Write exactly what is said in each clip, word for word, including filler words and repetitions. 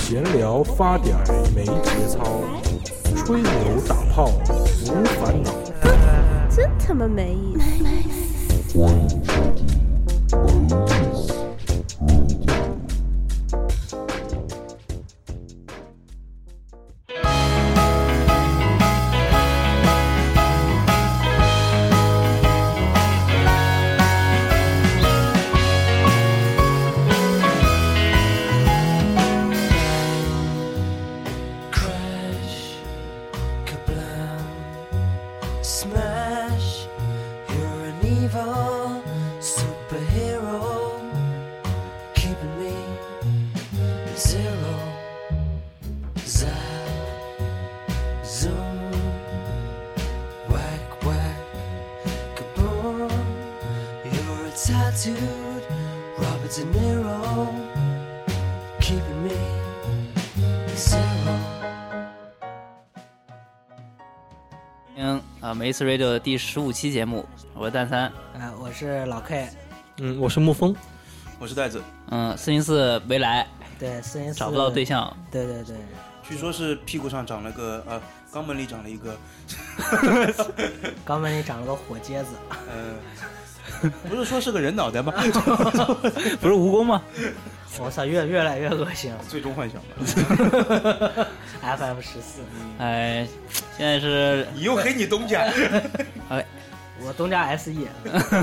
闲聊发点没节操，吹牛打炮无烦恼。 真他妈没意思！ 欢迎收听没意思入店。 嗯啊，每一次 radio 的第十五期节目，我是蛋三， 啊、呃，我是老 K， 嗯，我是沐风， 我是袋子， 嗯，四零四没来， 对，四零四找不到对象， 对对对， 据说是屁股上长了个呃，肛门里长了一个， 肛门里长了个火疖子， 呃，不是说是个人脑袋吗？ 不是蜈蚣吗？ 我操，越越来越恶心了。 最终幻想了。 F M 十四， 哎，现在是你又黑你东家， 哎， 我东家 S E，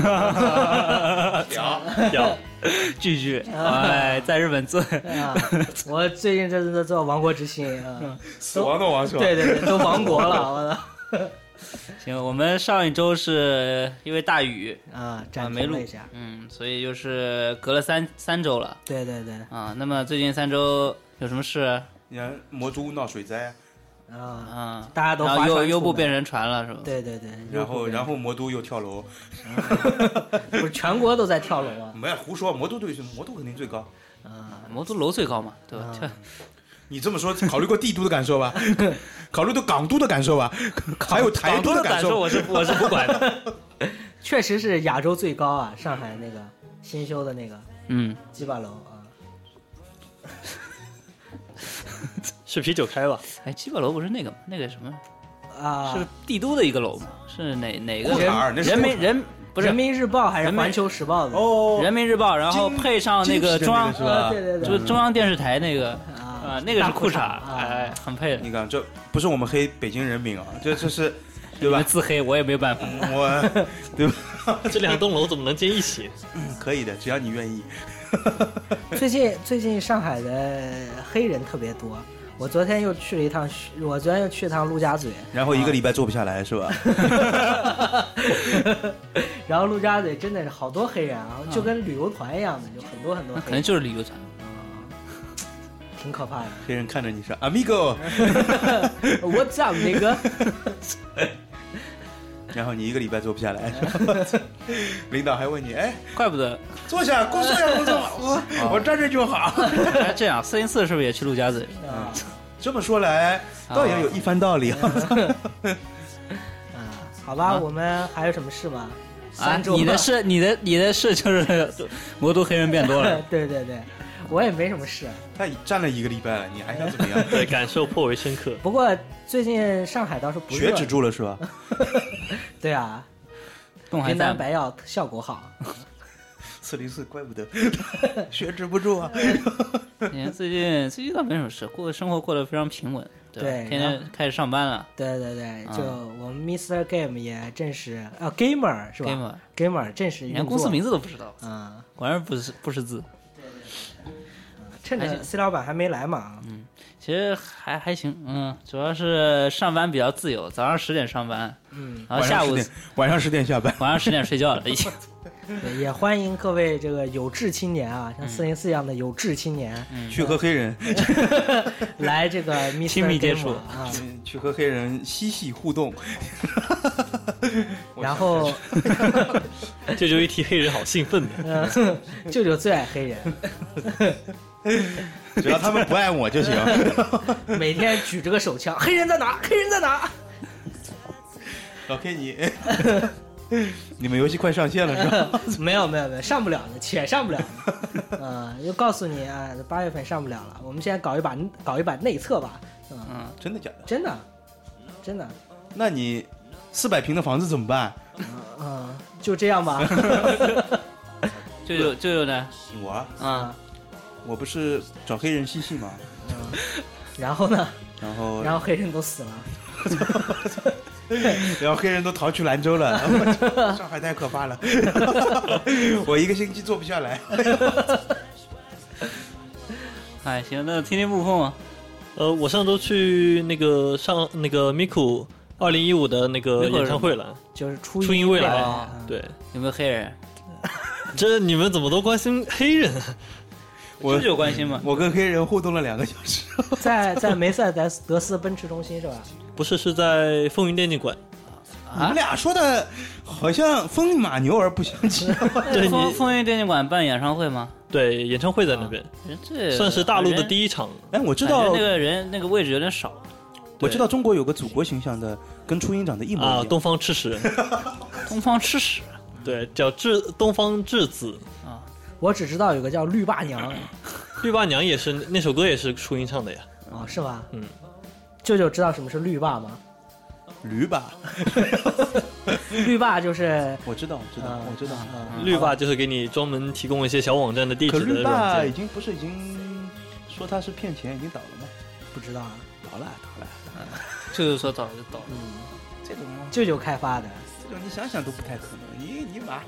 屌屌，句句，哎，在日本做啊，我最近这是在做亡国之心啊， 死亡的亡是吧？ 对对对，都亡国了，我操。 行，我们上一周是因为大雨啊，暂没录一下， 嗯，所以就是隔了三三周了。 对对对。 啊，那么最近三周有什么事？ 你看魔都闹水灾啊啊， 大家都然后又又不变成船了是吧？ 对对对。 然后然后魔都又跳楼， 不是全国都在跳楼啊？ 没胡说，魔都对魔都肯定最高。 啊，魔都楼最高嘛，对吧？ 啊你这么说，考虑过帝都的感受吧？考虑过港都的感受吧？还有台都的感受， 我是我是不管的。 确实是亚洲最高啊，上海那个新修的那个， 嗯， 鸡巴楼啊。 是啤酒开吧？ 哎，鸡巴楼不是那个吗？那个什么啊？ 是帝都的一个楼吗？是哪哪个？ 人人民人不是人民日报还是环球时报的？ 哦， 人民日报，然后配上那个中央是吧？ 对对对， 就是中央电视台那个啊，那个是裤衩，哎，很配的。 你看，这不是我们黑北京人民啊，这这是。对吧？ 自黑我也没有办法， 我对吧？ 这两栋楼怎么能建一起？ 嗯，可以的，只要你愿意。 最近最近上海的黑人特别多，我昨天又去了一趟，我昨天又去一趟陆家嘴， 然后一个礼拜坐不下来、啊、是吧？ 然后陆家嘴真的是好多黑人啊，就跟旅游团一样的，就很多很多黑人， 可能就是旅游团。 挺可怕的。 黑人看着你说 ，Amigo，What's up， 那个？ 然后你一个礼拜坐不下来，领导还问你，哎， 怪不得坐下，工作呀，工作，我我站着就好。 哎，这样，四零四是不是也去陆家嘴？ 嗯，这么说来，倒也有一番道理啊。 啊，好吧，我们还有什么事吗？ 啊，你的事，你的你的事就是魔都黑人变多了。 对对对。我也没什么事， 他已站了一个礼拜了，你还想怎么样？ 对，感受颇为深刻。 不过最近上海倒是不血止住了是吧？ 对啊，云南白药效果好。 四零四，怪不得血止不住啊！ 你看最近最近倒没什么事，过生活过得非常平稳，对吧？ 对， 天天开始上班了。 对对对，就我们 Mister Game 也正式啊 ，Gamer 是吧 ？Gamer 正式， 连公司名字都不知道， 嗯， 果然不是不识字。 趁着 C 老板还没来嘛， 嗯，其实还还行，嗯，主要是上班比较自由，早上十点上班， 嗯， 然后下午晚上十点下班， 晚上十点睡觉了已经。 对，也欢迎各位这个有志青年啊，像四零四一样的有志青年， 嗯、 去和黑人来这个亲密接触啊， 去和黑人嬉戏互动。 然后舅舅一提黑人好兴奋的， 嗯，舅舅最爱黑人。 只要他们不爱我就行。 每天举着个手枪，黑人在哪？黑人在哪？ 老 K 你你们游戏快上线了是吧？ 没有没有没有，上不了呢，且上不了呢。嗯，就告诉你啊，八月份上不了了。我们现在搞一把搞一把内测吧。嗯， 嗯， 真的假的？ 真的，真的。 那你四百平的房子怎么办？ 嗯，就这样吧。 就有就有的我啊， 啊， 我不是找黑人嬉戏吗？ 嗯，然后呢？ 然后然后黑人都死了。 然后黑人都逃去兰州了，上海太可怕了，我一个星期做不下来。 哎，行，那听听木凤啊， 呃，我上周去那个上那个 Miku 二零一五的那个 Miku 演唱会了， 就是初初音未来来。 对， 有没有黑人？ 这你们怎么都关心黑人？ 我这有关系吗？ 我跟黑人互动了两个小时， 在在梅赛德斯德斯奔驰中心是吧？ 不是，是在风云电竞馆。 你们俩说的好像风马牛而不相及。 对风你风云电竞馆办演唱会吗？ 对，演唱会在那边， 人这算是大陆的一， 第一场。 哎，我知感觉道那个人那个位置有点少。 我知道中国有个祖国形象的，跟初音长得一模一啊， 样。 东方赤石， 东方吃屎对，叫智东方智子， 啊！ 我只知道有个叫绿霸娘。 绿霸娘也是那首歌也是初音唱的呀。 哦，是吗？ 嗯， 舅舅知道什么是绿霸吗？ 驴吧， 绿霸就是我知道，我知道， 嗯我知道。 嗯绿霸就是给你专门提供一些小网站的地可绿址的软件。 霸已经不是已经说他是骗钱，已经倒了吗？ 不知道啊。 倒了，倒了。 就是说倒就倒。 嗯， 这种舅舅开发的。 这种你想想都不太可能。你你妈！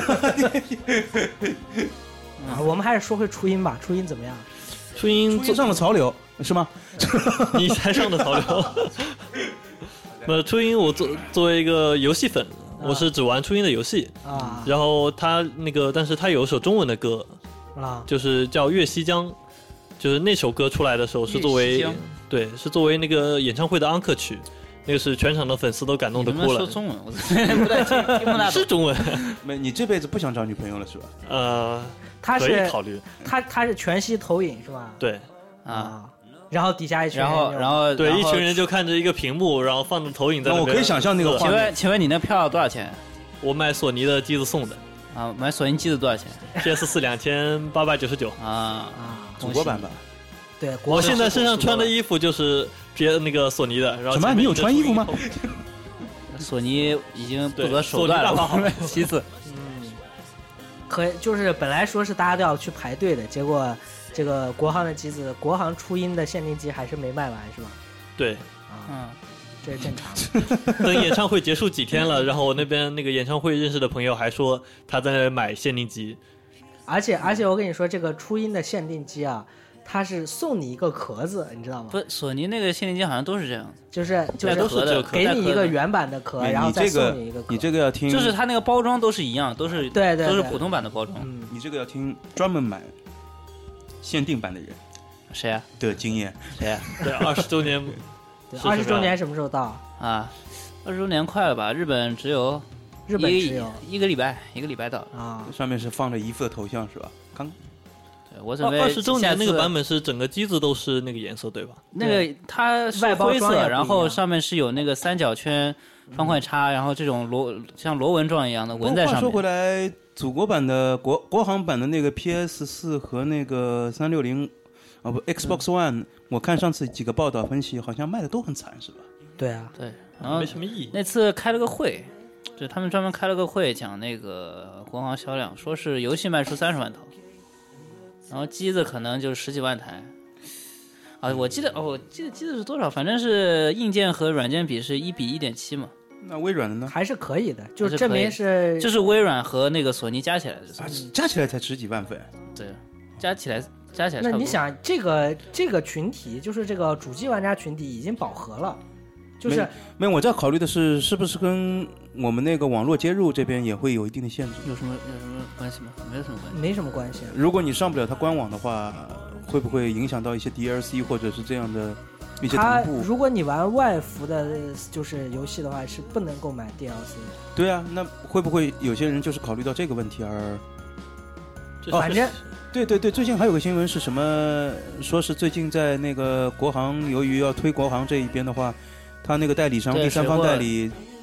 啊，我们还是说回初音吧。初音怎么样？ 初音初音上了潮流是吗？ 你才上的潮流。呃，初音我作作为一个游戏粉，我是只玩初音的游戏。 啊然后他那个，但是他有一首中文的歌， 啊就是叫《月西江》，就是那首歌出来的时候是作为月西江对，是作为那个演唱会的安可曲，那个是全场的粉丝都感动的你们哭了。 说中文，我不太听听不大懂。 是中文， 没，你这辈子不想找女朋友了是吧？ 呃，可他是以考虑。 他他是全息投影是吧？ 对啊， 然后底下一群然人就后然后对， 然后一群人就看着一个屏幕，然后放着投影在那那边。 我可以想象那个画请面。 问请问你那票多少钱我买索尼的机子送的啊？买索尼机子多少钱 ，P S 四两千八百九十九。 啊？ 啊， 祖国版吧？ 对，国我现在身上穿的衣服就是别那个索尼的，然后什么前面你有穿衣服吗一个初音索尼已经不对择手段了， 索尼大法好其次可就是本来说是大家都要去排队的，结果这个国行的机子，国行初音的限定机还是没卖完是吧？ 对， 啊， 嗯， 这是正常的。 等演唱会结束几天了，然后我那边那个演唱会认识的朋友还说他在那买限定机。 而且而且我跟你说，这个初音的限定机啊，它是送你一个壳子，你知道吗？ 不，索尼那个限定机好像都是这样， 就是就是都是这个壳给你一个原版的壳，然后再没你这个送你一个壳。 你这个要听， 就是它那个包装都是一样，都是对对对都是普通版的包装。 嗯， 你这个要听专门买限定版的人谁呀？ 的经验。 谁呀？ 对，二十周年对， 是什么呀二十周年什么时候到？ 啊，二十周年快了吧？日本只有日本一只有一个礼拜，一个礼拜到。 啊， 上面是放着姨父的头像是吧？刚对我准备二十周年那个版本， 本是整个机子都是那个颜色，对吧？ 那个它是外包灰色， 装也不一样然后上面是有那个三角圈、方块叉，然后这种螺像螺纹状一样的纹在上话说回面。 来，祖国版的国国行版的那个 P S 四和那个三六零，哦不 Xbox One，、我看上次几个报道分析，好像卖的都很惨，是吧？ 对啊， 对，然后没什么意义。 那次开了个会，就他们专门开了个会讲那个国行销量，说是游戏卖出三十万套，然后机子可能就十几万台。啊，我记得哦，我记得机子是多少？反正是硬件和软件比是一比一点七嘛， 那微软的呢？ 还是可以的，就还是可以证明是就是微软和那个索尼加起来的， 啊，加起来才十几万份。 对，加起来加起来差不多。 那你想，这个这个群体，就是这个主机玩家群体已经饱和了，就是没有，我在考虑的是，是不是跟我们那个网络接入这边也会有一定的限制？ 有什么有什么关系吗？没有什么关系。 没什么关系。 如果你上不了它官网的话，会不会影响到一些 D L C 或者是这样的一些它同步？ 如果你玩外服的，就是游戏的话，是不能购买 D L C 的。 对啊，那会不会有些人就是考虑到这个问题而？ 这哦反正对对对，最近还有个新闻是什么？说是最近在那个国行，由于要推国行这一边的话，他那个代理商、 对第三方水货代理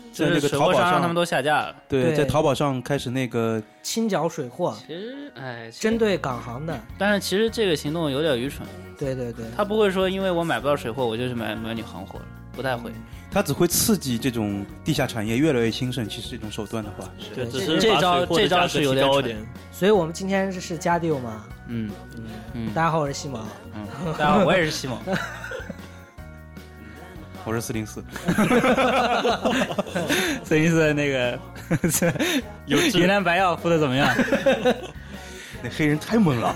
在那个淘宝上他们都下架了。 对， 对在淘宝上开始那个清剿水货， 其实，哎， 针对港行的。 但是其实这个行动有点愚蠢。 对对对， 他不会说因为我买不到水货，我就去买买你行货了，不太会。 它只会刺激这种地下产业越来越兴盛。其实这种手段的话， 对， 对只是这招把水货的这招价格是有点蠢提高一点。 所以我们今天是是加六嘛。 嗯嗯大家好，我是西蒙。 嗯，大家好，我也是西蒙。 我是四零四， 四零四那个有云南白药敷的怎么样？ 那黑人太猛了。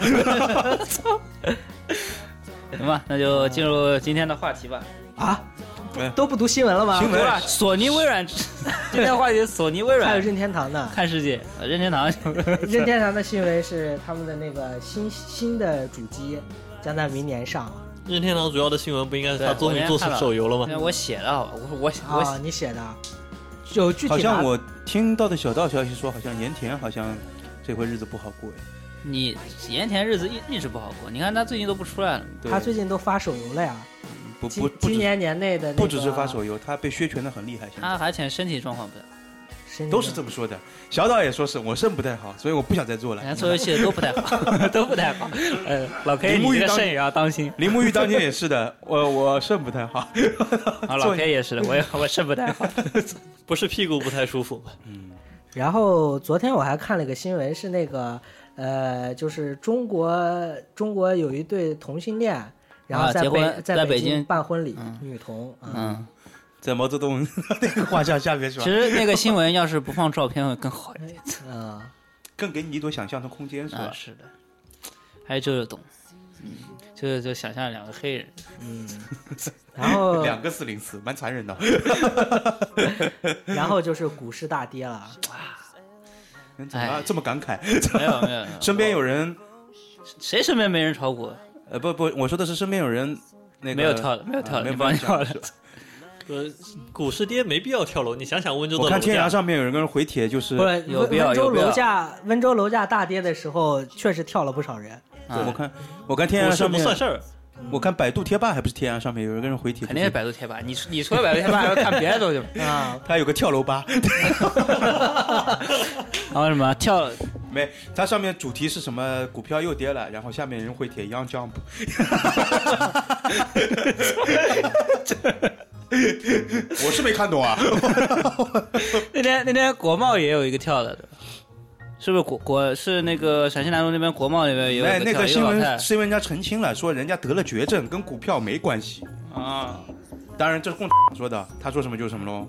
行吧，那就进入今天的话题吧。 啊哎， 都不读新闻了吗？ 新闻对吧？索尼、微软，今天的话题是索尼、微软还有任天堂的。 看世界，呃任天堂任天堂的新闻是他们的那个新新的主机将在明年上。 任天堂主要的新闻不应该是他对终于做出手游了吗？ 我写的，好吧，我我我啊，你写的有具体的？ 好像我听到的小道消息说，好像盐田好像这回日子不好过。 你盐田日子一一直不好过，你看他最近都不出来了。 他最近都发手游了呀。 不今不不止今年年内的那个不只是发手游，他被削权的很厉害。现在他而且身体状况不太好， 身体都是这么说的。小岛也说是我肾不太好，所以我不想再做了。 人家做游戏的都不太好，都不太好。呃，老 K， 铃木玉当你这个肾也要当心。 铃木玉当年也是的，我我肾不太好。 啊，老 K 也是的，我也我肾不太好。 不是屁股不太舒服吗？ 嗯， 然后昨天我还看了个新闻，是那个呃，就是中国中国有一对同性恋，然后啊在北、 结婚在在北京京办婚礼， 嗯女同。嗯， 嗯， 在毛泽东那个画像下面是吧其？实那个新闻要是不放照片会更好一点。 嗯更给你一朵想象的空间是吧？ 啊，是的。还有周周懂，嗯，就就想象两个黑人， 嗯，然后两个四零四，蛮残忍的。 然后就是股市大跌了。 怎么这么感慨？ 没有没有，没有身边有人， 谁身边没人炒股？ 呃，不不，我说的是身边有人那个没有跳的，没有跳的， 啊没有你帮你跳的。 是吧呃，股市跌没必要跳楼，你想想温州的我看天涯楼价， 上面有人跟人回帖，就是不是有必要温州有必要楼价，温州楼价大跌的时候，确实跳了不少人。 啊我看我看天股市涯上面不算事儿。 我看百度贴吧还不是天涯上面有人跟人回帖， 肯定是百度贴吧。你你除了百度贴吧，还要看别的东西吗？ 啊， 他有个跳楼吧， 然后什么跳？ 没，它上面主题是什么？股票又跌了，然后下面人回帖 Young Jump。我是没看懂啊。 那天那天国贸也有一个跳的，对吧？是不是国国是那个陕西南路那边国贸那边也有哎， 一个跳那个新一个老太闻是因为人家澄清了，说人家得了绝症，跟股票没关系。 啊。 当然这是共产党说的，他说什么就是什么喽。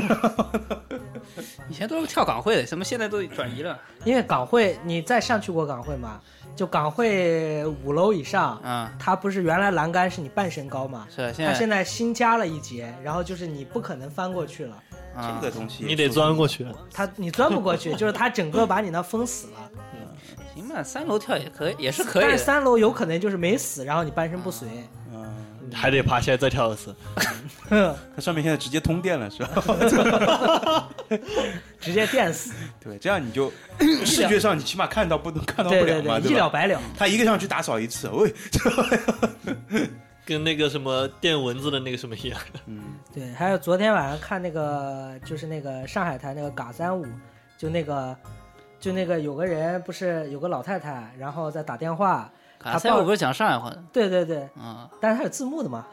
以前都是跳港汇的，怎么现在都转移了？ 因为港汇，你再上去过港汇吗？就港汇五楼以上， 啊， 它不是原来栏杆是你半身高吗？ 是现在它现在新加了一节，然后就是你不可能翻过去了， 啊这个东西你得钻过去。 它你钻不过去，就是它整个把你那封死了。 行吧，三楼跳也可以，也是可以的。 但是三楼有可能就是没死，然后你半身不遂。 嗯， 还得爬起来再跳一次。 它上面现在直接通电了，是吧？ 直接电死。 对，这样你就视觉上你起码看到不能看到不对了嘛， 对对，一吧了百了。 他一个上去打扫一次，喂， 跟那个什么电蚊子的那个什么一样。 嗯， 对，还有昨天晚上看那个，就是那个上海滩那个嘎三五，就那个，就那个有个人不是有个老太太，然后在打电话。 卡塞我不是讲上海话的对对对， 啊， 但是他有字幕的嘛。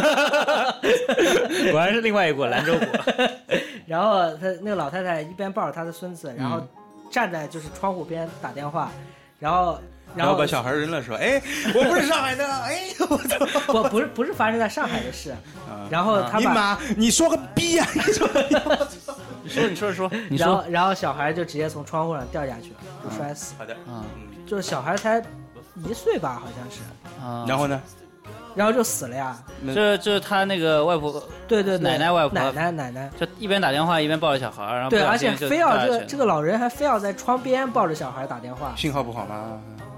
果然是另外一国兰州国。 然后他那个老太太一边抱着她的孙子，然后嗯站在就是窗户边打电话，然后然后把小孩扔了，说，哎，我不是上海的，哎，我操， 不不是不是发生在上海的事， 啊然后他把你妈，你说个逼呀！你说， 你说，你说说，你说然后然后小孩就直接从窗户上掉下去了，就摔死。 好的， 啊就是小孩才一岁吧，好像是， 啊， 然后呢？ 然后就死了呀。 这这是他那个外婆， 对对对， 奶奶外婆奶奶奶奶。 就一边打电话一边抱着小孩，然后对， 不小心就而且非要掉下去这个这个老人还非要在窗边抱着小孩打电话。 信号不好吗？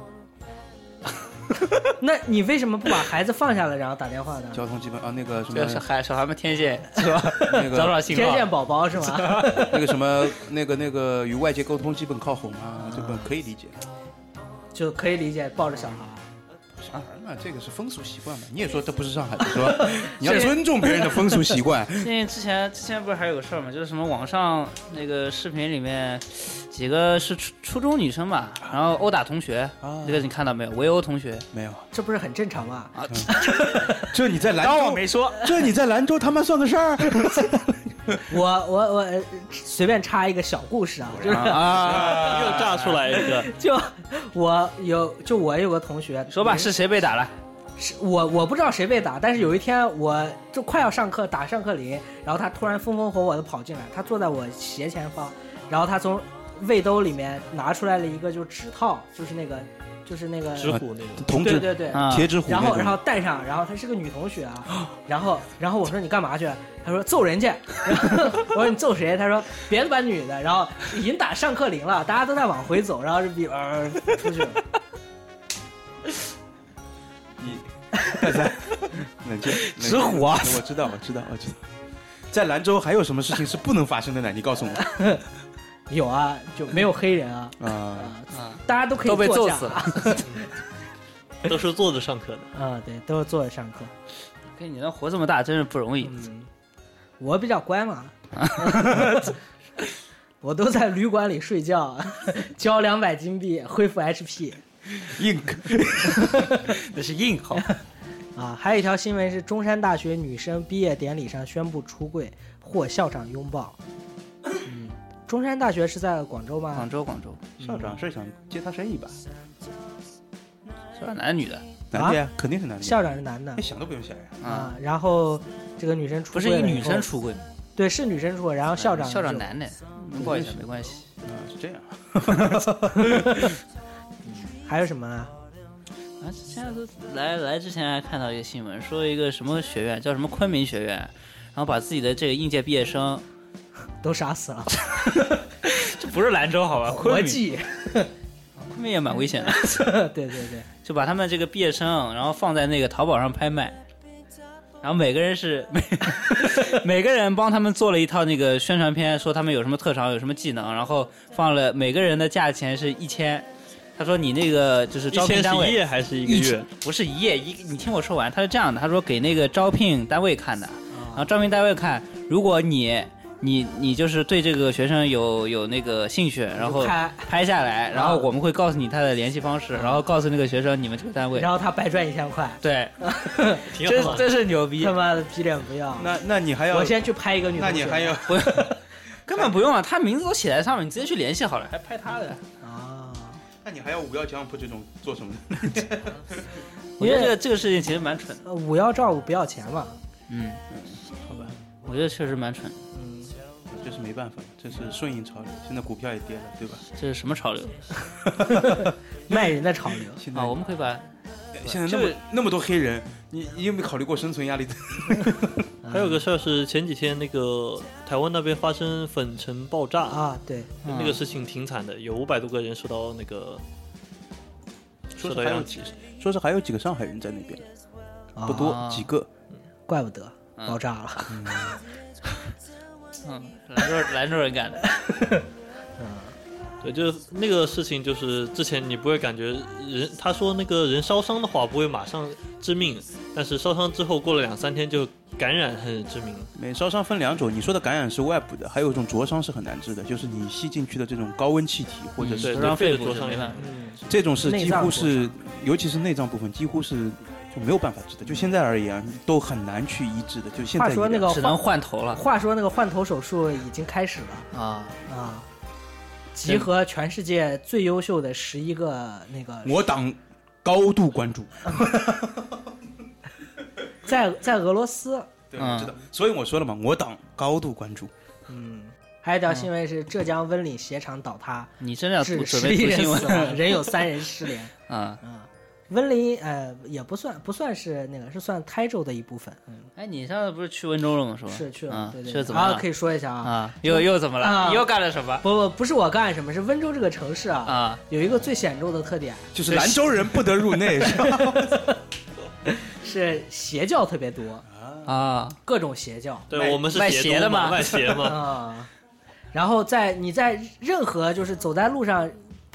那你为什么不把孩子放下来然后打电话呢？ 交通基本啊，那个什这个是么， 孩小孩们天线是吧？ 那个找找信号。 天线宝宝是吗？ 那个什么，那个那个与外界沟通基本靠吼嘛，这个可以理解。 就可以理解抱着小孩。 小孩嘛，这个是风俗习惯嘛。你也说这不是上海的，是吧？你要尊重别人的风俗习惯。 因为之前之前不是还有个事儿嘛，就是什么网上那个视频里面几个是初初中女生吧，然后殴打同学， 啊这个你看到没有？围殴同学没有， 这不是很正常吗？ 啊， 这你在兰当我州没说。 这你在兰州他妈算个事儿我我我呃随便插一个小故事啊，就是啊， 又炸出来一个， 就我有就我有个同学说吧，是谁被打了？ 是我我不知道谁被打，但是有一天我就快要上课打上课铃，然后他突然风风火火的跑进来，他坐在我斜前方，然后他从卫兜里面拿出来了一个就指套，就是那个就是那个纸虎那种。 同志对对对， 啊铁纸虎那种， 然后然后戴上，然后她是个女同学啊，然后然后我说你干嘛去？她说揍人家。然后我说你揍谁？她说别的班女的。然后已经打上课铃了，大家都在往回走，然后就比呃出去了。 你大三冷静， 纸虎啊！ 我知道，我知道，我知道。在兰州还有什么事情是不能发生的呢？你告诉我。 有啊，就没有黑人啊， 啊， 啊， 大家都可以都被坐下揍死了。 都是坐着上课的。 啊，对，都是坐着上课。 跟你能活这么大真是不容易。 嗯，我比较乖嘛，我都在旅馆里睡觉，交两百金币恢复 H P。 硬那是硬号。 啊，还有一条新闻是中山大学女生毕业典礼上宣布出柜，获校长拥抱。嗯，中山大学是在广州吗？ 广州，广州， 校长是想接他生意吧？ 校长男的女的？ 男的呀，肯定是男的。 校长是男的哎，想都不用想呀。 啊， 啊。然后这个女生出不柜了以后是一女生，出柜吗？ 对，是女生出柜，然后校长就校长男的，拥抱一下没关系。 啊，是这样。 还有什么啊？ 啊，之前都来来之前还看到一个新闻，说一个什么学院叫什么昆明学院，然后把自己的这个应届毕业生， 都杀死了， 这不是兰州好吧？ 国昆明， 际。 昆明也蛮危险的， 对对对， 就把他们这个毕业生，然后放在那个淘宝上拍卖，然后每个人是每每个人帮他们做了一套那个宣传片，说他们有什么特长，有什么技能，然后放了每个人的价钱是一千。他说你那个就是一千是招聘单位一夜还是一个月？ 不是一夜一，你听我说完，他是这样的，他说给那个招聘单位看的，然后招聘单位看，如果你你你就是对这个学生有有那个兴趣，然后拍拍下来，然后我们会告诉你他的联系方式，然后告诉那个学生你们这个单位， 然后他白赚一千块， 对， 挺好的。 这这是牛逼他，妈的逼脸不要。 那那你还要我先去拍一个女同学， 那你还要根本不用了，他名字都写在上面，你直接去联系好了，还拍他的。 啊？ 那你还要五幺 jump 这种做什么呢？ 我觉得这个这个事情其实蛮蠢的， 呃五幺照顾不要钱嘛。 嗯， 好吧， 我觉得确实蛮蠢的， 嗯， 这是没办法，这是顺应潮流。现在股票也跌了，对吧？ 这是什么潮流卖人的潮流。 现在啊？我们可以把现在那么那么多黑人，你你有没有考虑过生存压力？ 还有个事儿是前几天那个台湾那边发生粉尘爆炸， 啊，对， 那个事情挺惨的，有五百多个人受到那个说受到殃及是还有几，说是还有几个上海人在那边，不多啊几个。 怪不得爆炸了。 嗯，兰州兰州人干的， 对，就是那个事情，就是之前你不会感觉人，他说那个人烧伤的话不会马上致命，但是烧伤之后过了两三天就感染很致命。 每烧伤分两种，你说的感染是外部的，还有一种灼伤是很难治的，就是你吸进去的这种高温气体或者嗯是对， 让肺肺部是没的灼伤也很办法这种是几内脏灼乎是伤， 尤其是内脏部分，几乎是就没有办法治的。就现在而言，都很难去医治的。就现在话说那个只能换头了话说那个换头手术已经开始了啊！ 啊，集合全世界最优秀的十一个那个， 我党高度关注。 在在俄罗斯。 对， 嗯我知道。所以我说了嘛，我党高度关注。 嗯，还有一条新闻是浙江温岭鞋厂倒塌， 你真的要致读准十一人备读新闻死亡，人有三人失联。 啊？ 啊，温岭呃也不算不算是那个，是算台州的一部分。嗯， 哎，你上次不是去温州了吗？是吧？ 是去了， 啊对对对。 去了怎么了？ 啊可以说一下啊。 啊，又又怎么了？ 啊你又干了什么？ 不不不是我干什么，是温州这个城市啊， 啊， 有一个最显著的特点， 就是兰州人不得入内，是吧？ 是邪教特别多， 啊， 各种邪教对，我们是卖鞋多嘛， 鞋的嘛卖鞋嘛。 啊。然后在你在任何就是走在路上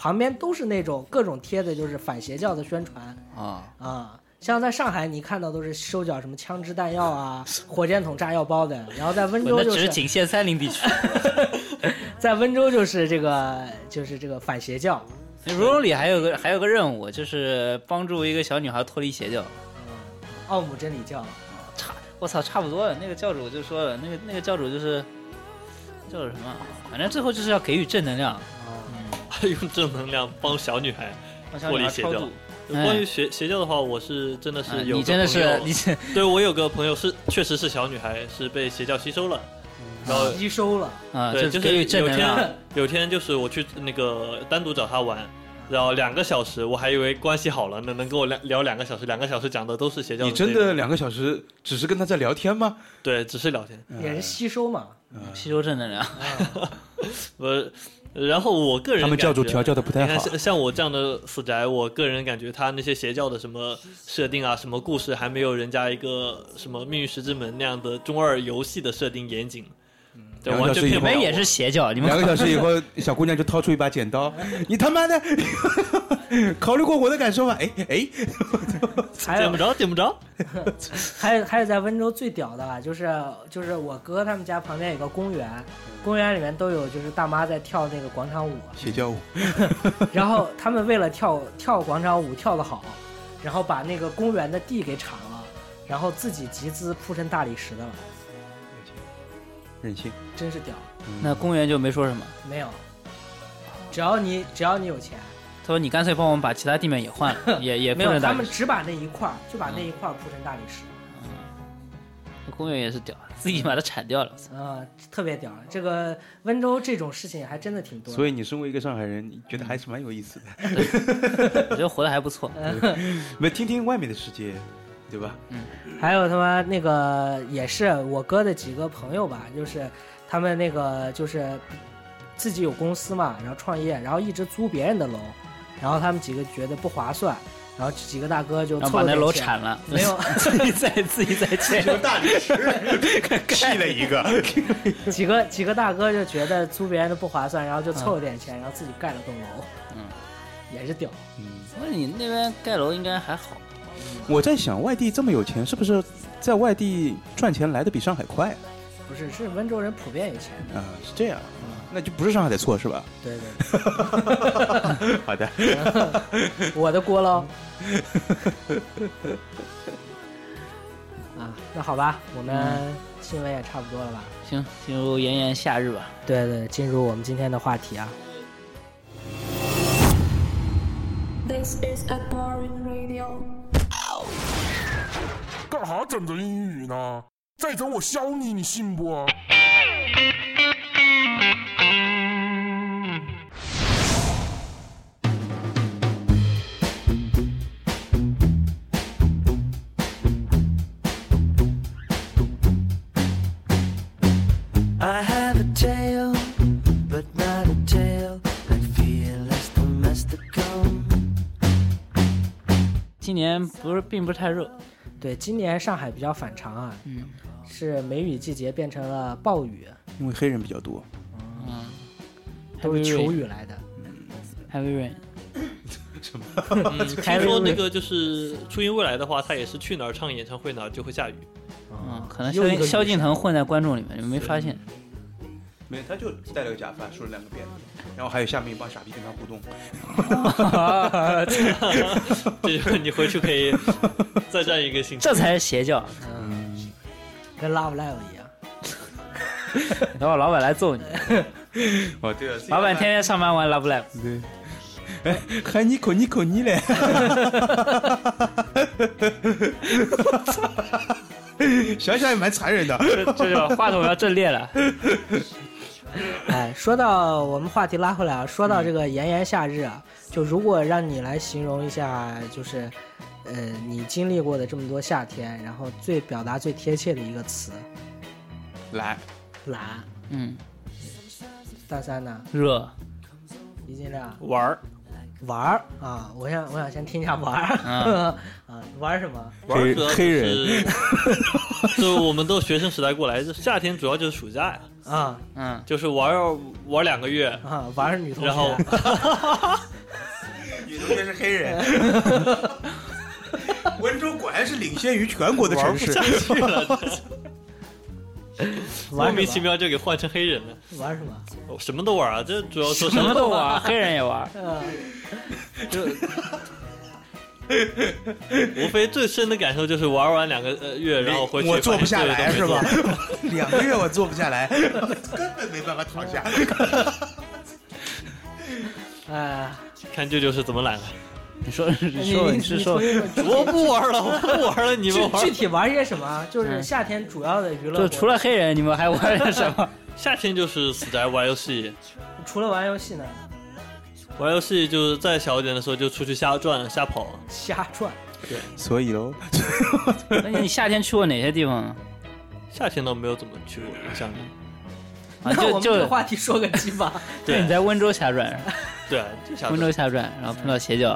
旁边都是那种各种贴的，就是反邪教的宣传啊啊。像在上海，你看到都是收缴什么枪支弹药啊、火箭筒、炸药包的，然后在温州就是那只是仅限三林地区， 在温州就是这个就是这个反邪教。 如龙里还有个还有个任务，就是帮助一个小女孩脱离邪教。 嗯，奥姆真理教。 差，我操，差不多了。那个教主就说了，那个那个教主就是叫什么，反正最后就是要给予正能量， 嗯，用正能量帮小女孩脱离邪教。关于邪邪教的话，我是真的是有个朋友、 啊、你真的是你对我有个朋友是确实是小女孩，是被邪教吸收了，然后吸收了啊， 对， 就是有天有天就是我去那个单独找他玩，然后两个小时，我还以为关系好了，能能跟我聊聊两个小时，两个小时讲的都是邪教的。 你真的两个小时只是跟他在聊天吗？ 对，只是聊天， 也是吸收嘛， 嗯、吸收正能量。 我。然后我个人他们教主调教的不太好， 像像我这样的死宅，我个人感觉他那些邪教的什么设定啊，什么故事还没有人家一个什么命运石之门那样的中二游戏的设定严谨。 嗯， 对，完全你们也是邪教，你们两个小时以后，小姑娘就掏出一把剪刀，你他妈的考虑过我的感受吗？哎哎， 点不着，点不着。 还有还有在温州最屌的啊，就是就是我哥他们家旁边有个公园。公园里面都有，就是大妈在跳那个广场舞， 邪教舞。 然后他们为了跳跳广场舞跳得好，然后把那个公园的地给铲了，然后自己集资铺成大理石的了。 任性， 真是屌。 那公园就没说什么， 没有，只要你只要你有钱。 他说你干脆帮我们把其他地面也换了，也也没有，他们只把那一块就把那一块铺成大理石。 嗯，公园也是屌。自己把它铲掉了啊、嗯，特别屌！这个温州这种事情还真的挺多。 所以你身为一个上海人，你觉得还是蛮有意思的。 我觉得活得还不错。 没听听外面的世界，对吧？ 嗯。 还有他妈那个也是我哥的几个朋友吧，就是他们那个就是自己有公司嘛，然后创业，然后一直租别人的楼，然后他们几个觉得不划算。然后几个大哥就把那楼铲了， 没有自己再自己再建大理石，砌了一个。 几个几个大哥就觉得租别人的不划算，然后就凑了点钱，嗯、然后自己盖了栋楼。 嗯， 也是屌。 嗯，那你那边盖楼应该还好。 我在想，外地这么有钱，是不是在外地赚钱来的比上海快、啊？ 不是，是温州人普遍有钱的啊，是这样。那就不是上海的错是吧？ 对对。 好的， 我的锅喽。啊，那好吧，我们新闻也差不多了吧？ 行，进入炎炎夏日吧。 对对，进入我们今天的话题啊。 This is a boring radio。 干哈整着英语呢？再整我削你，你信不？ I have a tail, but not a tail that fearless domesticum。 今年不是并不是太热， 对，今年上海比较反常啊， 嗯， 是梅雨季节变成了暴雨， 因为黑人比较多， 嗯， 都是求雨来的。 嗯 Heavy rain。 什么？ 嗯，听说那个就是初音未来的话，他也是去哪儿唱演唱会哪儿就会下雨。 嗯，可能萧萧敬腾混在观众里面，你们没发现？ 没，他就戴了个假发，说了两个遍，然后还有下面一帮傻逼跟他互动。这就你回去可以再战一个星期。 这才是邪教， 嗯，跟 Love Live 一样。 等会老板来揍你。 哦，对了， 老板天天上班玩 Love Live。 对。哎，还你口你口你嘞！想想也蛮残忍的。 这这个话筒要震裂了。 哎，说到我们话题拉回来啊，说到这个炎炎夏日啊，就如果让你来形容一下，就是呃你经历过的这么多夏天，然后最表达最贴切的一个词， 懒， 懒， 嗯， 大三呢？ 热， 李金亮玩儿。 玩儿啊！我想，我想先听一下玩儿、嗯、啊，玩什么？ 玩主要黑人， 就我们都学生时代过来，夏天主要就是暑假呀。 啊， 嗯， 就是玩玩两个月啊，玩女同学， 然后女同学是黑人。温州果然是领先于全国的城市。 玩不下去了，莫名其妙就给换成黑人了。 玩什么？ 我什么都玩啊，这主要说什么都玩，黑人也玩。 嗯， 就无非最深的感受就是玩完两个呃月，然后回去我坐不下来是吧？ 做两个月我坐不下来，根本没办法躺下。 哎， 看舅舅是怎么懒的。 你说，你说， 你是说， 我不玩了，我不玩了，你们玩。 具体玩些什么？就是夏天主要的娱乐。 就除了黑人，你们还玩些什么？ 夏天就是死宅玩游戏。 除了玩游戏呢？ 玩游戏就是再小一点的时候就出去瞎转瞎跑。 瞎转。 对。 所以喽。 那你夏天去过哪些地方呢？ 夏天倒没有怎么去过，印象里。 那我们这个话题说个鸡巴。 对，你在温州瞎转。 对，就瞎温州瞎转，然后碰到邪教。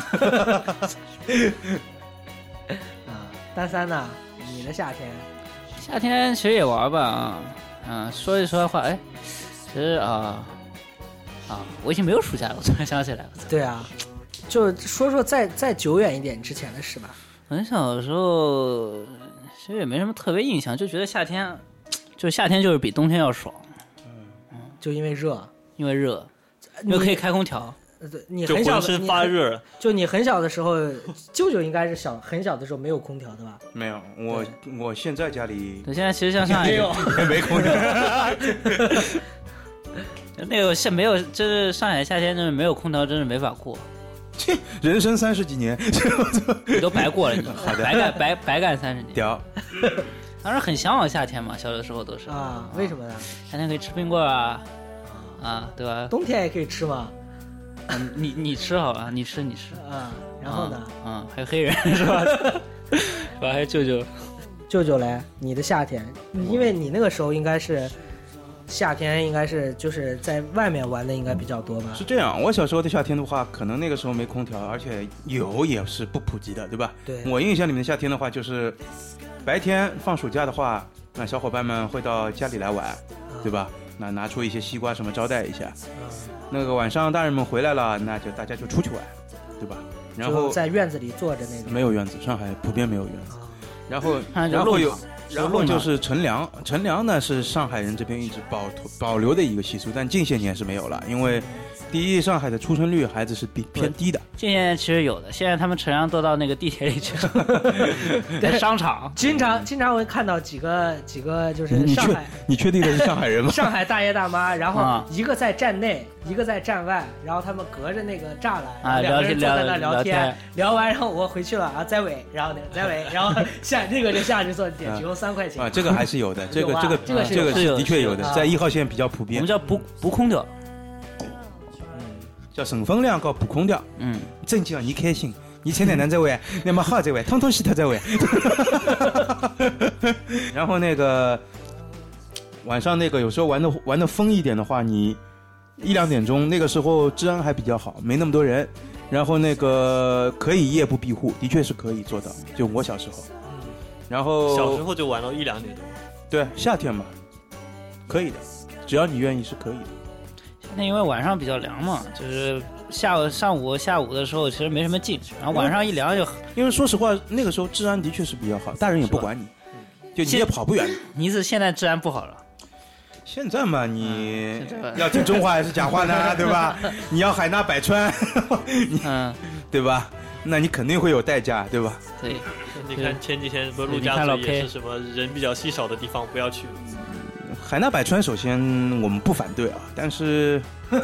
啊，单三呢？你的夏天？ 夏天其实也玩吧啊，啊，说句实话，哎，其实啊啊，我已经没有暑假了，我突然想起来了。 对啊，就说说再再久远一点之前的事吧。 很小的时候，其实也没什么特别印象，就觉得夏天，就是夏天就是比冬天要爽。 嗯，就因为热， 因为热。因为可以开空调， 对，你很小的就浑身发热。 就你很小的时候，舅舅应该是小很小的时候没有空调的吧？ 没有，我我现在家里， 对，现在其实像上海没有没空调。 那个夏没有，就是上海夏天，就是没有空调，真是没法过。 人生三十几年， 你都白过了，你好的， 白干白白干三十年。 屌。 当时很向往夏天嘛，小的时候都是啊，为什么呢？ 夏天可以吃冰棍啊。啊，对吧？ 冬天也可以吃吗？ 嗯，你你吃好了，你吃你吃啊。然后呢？ 嗯，还有黑人是吧？是吧？还有舅舅， 舅舅嘞，你的夏天，因为你那个时候应该是夏天，应该是就是在外面玩的应该比较多吧？ 是这样，我小时候的夏天的话，可能那个时候没空调，而且有也是不普及的，对吧？ 对。 我印象里面的夏天的话，就是白天放暑假的话，那小伙伴们会到家里来玩，啊、对吧？那拿出一些西瓜什么招待一下， 嗯、 那个晚上大人们回来了，那就大家就出去玩，对吧？然后在院子里坐着那种。 没有院子，上海普遍没有院子。 啊、 然后，然后有，然后就是乘凉，乘凉呢是上海人这边一直保保留的一个习俗，但近些年是没有了，因为第一，上海的出生率孩子是比偏低的。 近些年其实有的，现在他们乘凉都到那个地铁里去，在商场， 经常经常会看到几个几个就是上海， 你确定的是上海人吗？ 上海大爷大妈，然后一个在站内，一个在站外，然后他们隔着那个栅栏， 啊， 两个人坐在那聊天， 聊完然后我回去了啊，再尾，然后再尾，然后下这个就下去坐地铁，只用三块钱啊，这个还是有的，这个这个这个这个是的确有的，在一号线比较普遍。 我们叫补补空调。 叫省分量和补空调， 嗯， 正经你开心，你前奶奶在位，那么好在位，通通洗他在位。然后那个晚上那个有时候玩的玩的疯一点的话，你一两点钟那个时候治安还比较好，没那么多人，然后那个可以夜不闭户，的确是可以做到。就我小时候，然后小时候就玩到一两点钟， 对，夏天嘛，可以的，只要你愿意是可以的。 那因为晚上比较凉嘛，就是下午上午下午的时候其实没什么劲，然后晚上一凉就， 因为说实话那个时候治安的确是比较好，大人也不管你，就你也跑不远。 你是现在治安不好了？ 现在嘛，你要听中话还是假话呢？对吧？你要海纳百川， 嗯， 对吧？那你肯定会有代价，对吧？ 对。 你看前几天不是陆家嘴也是什么人比较稀少的地方，不要去。 海纳百川，首先我们不反对啊，但是，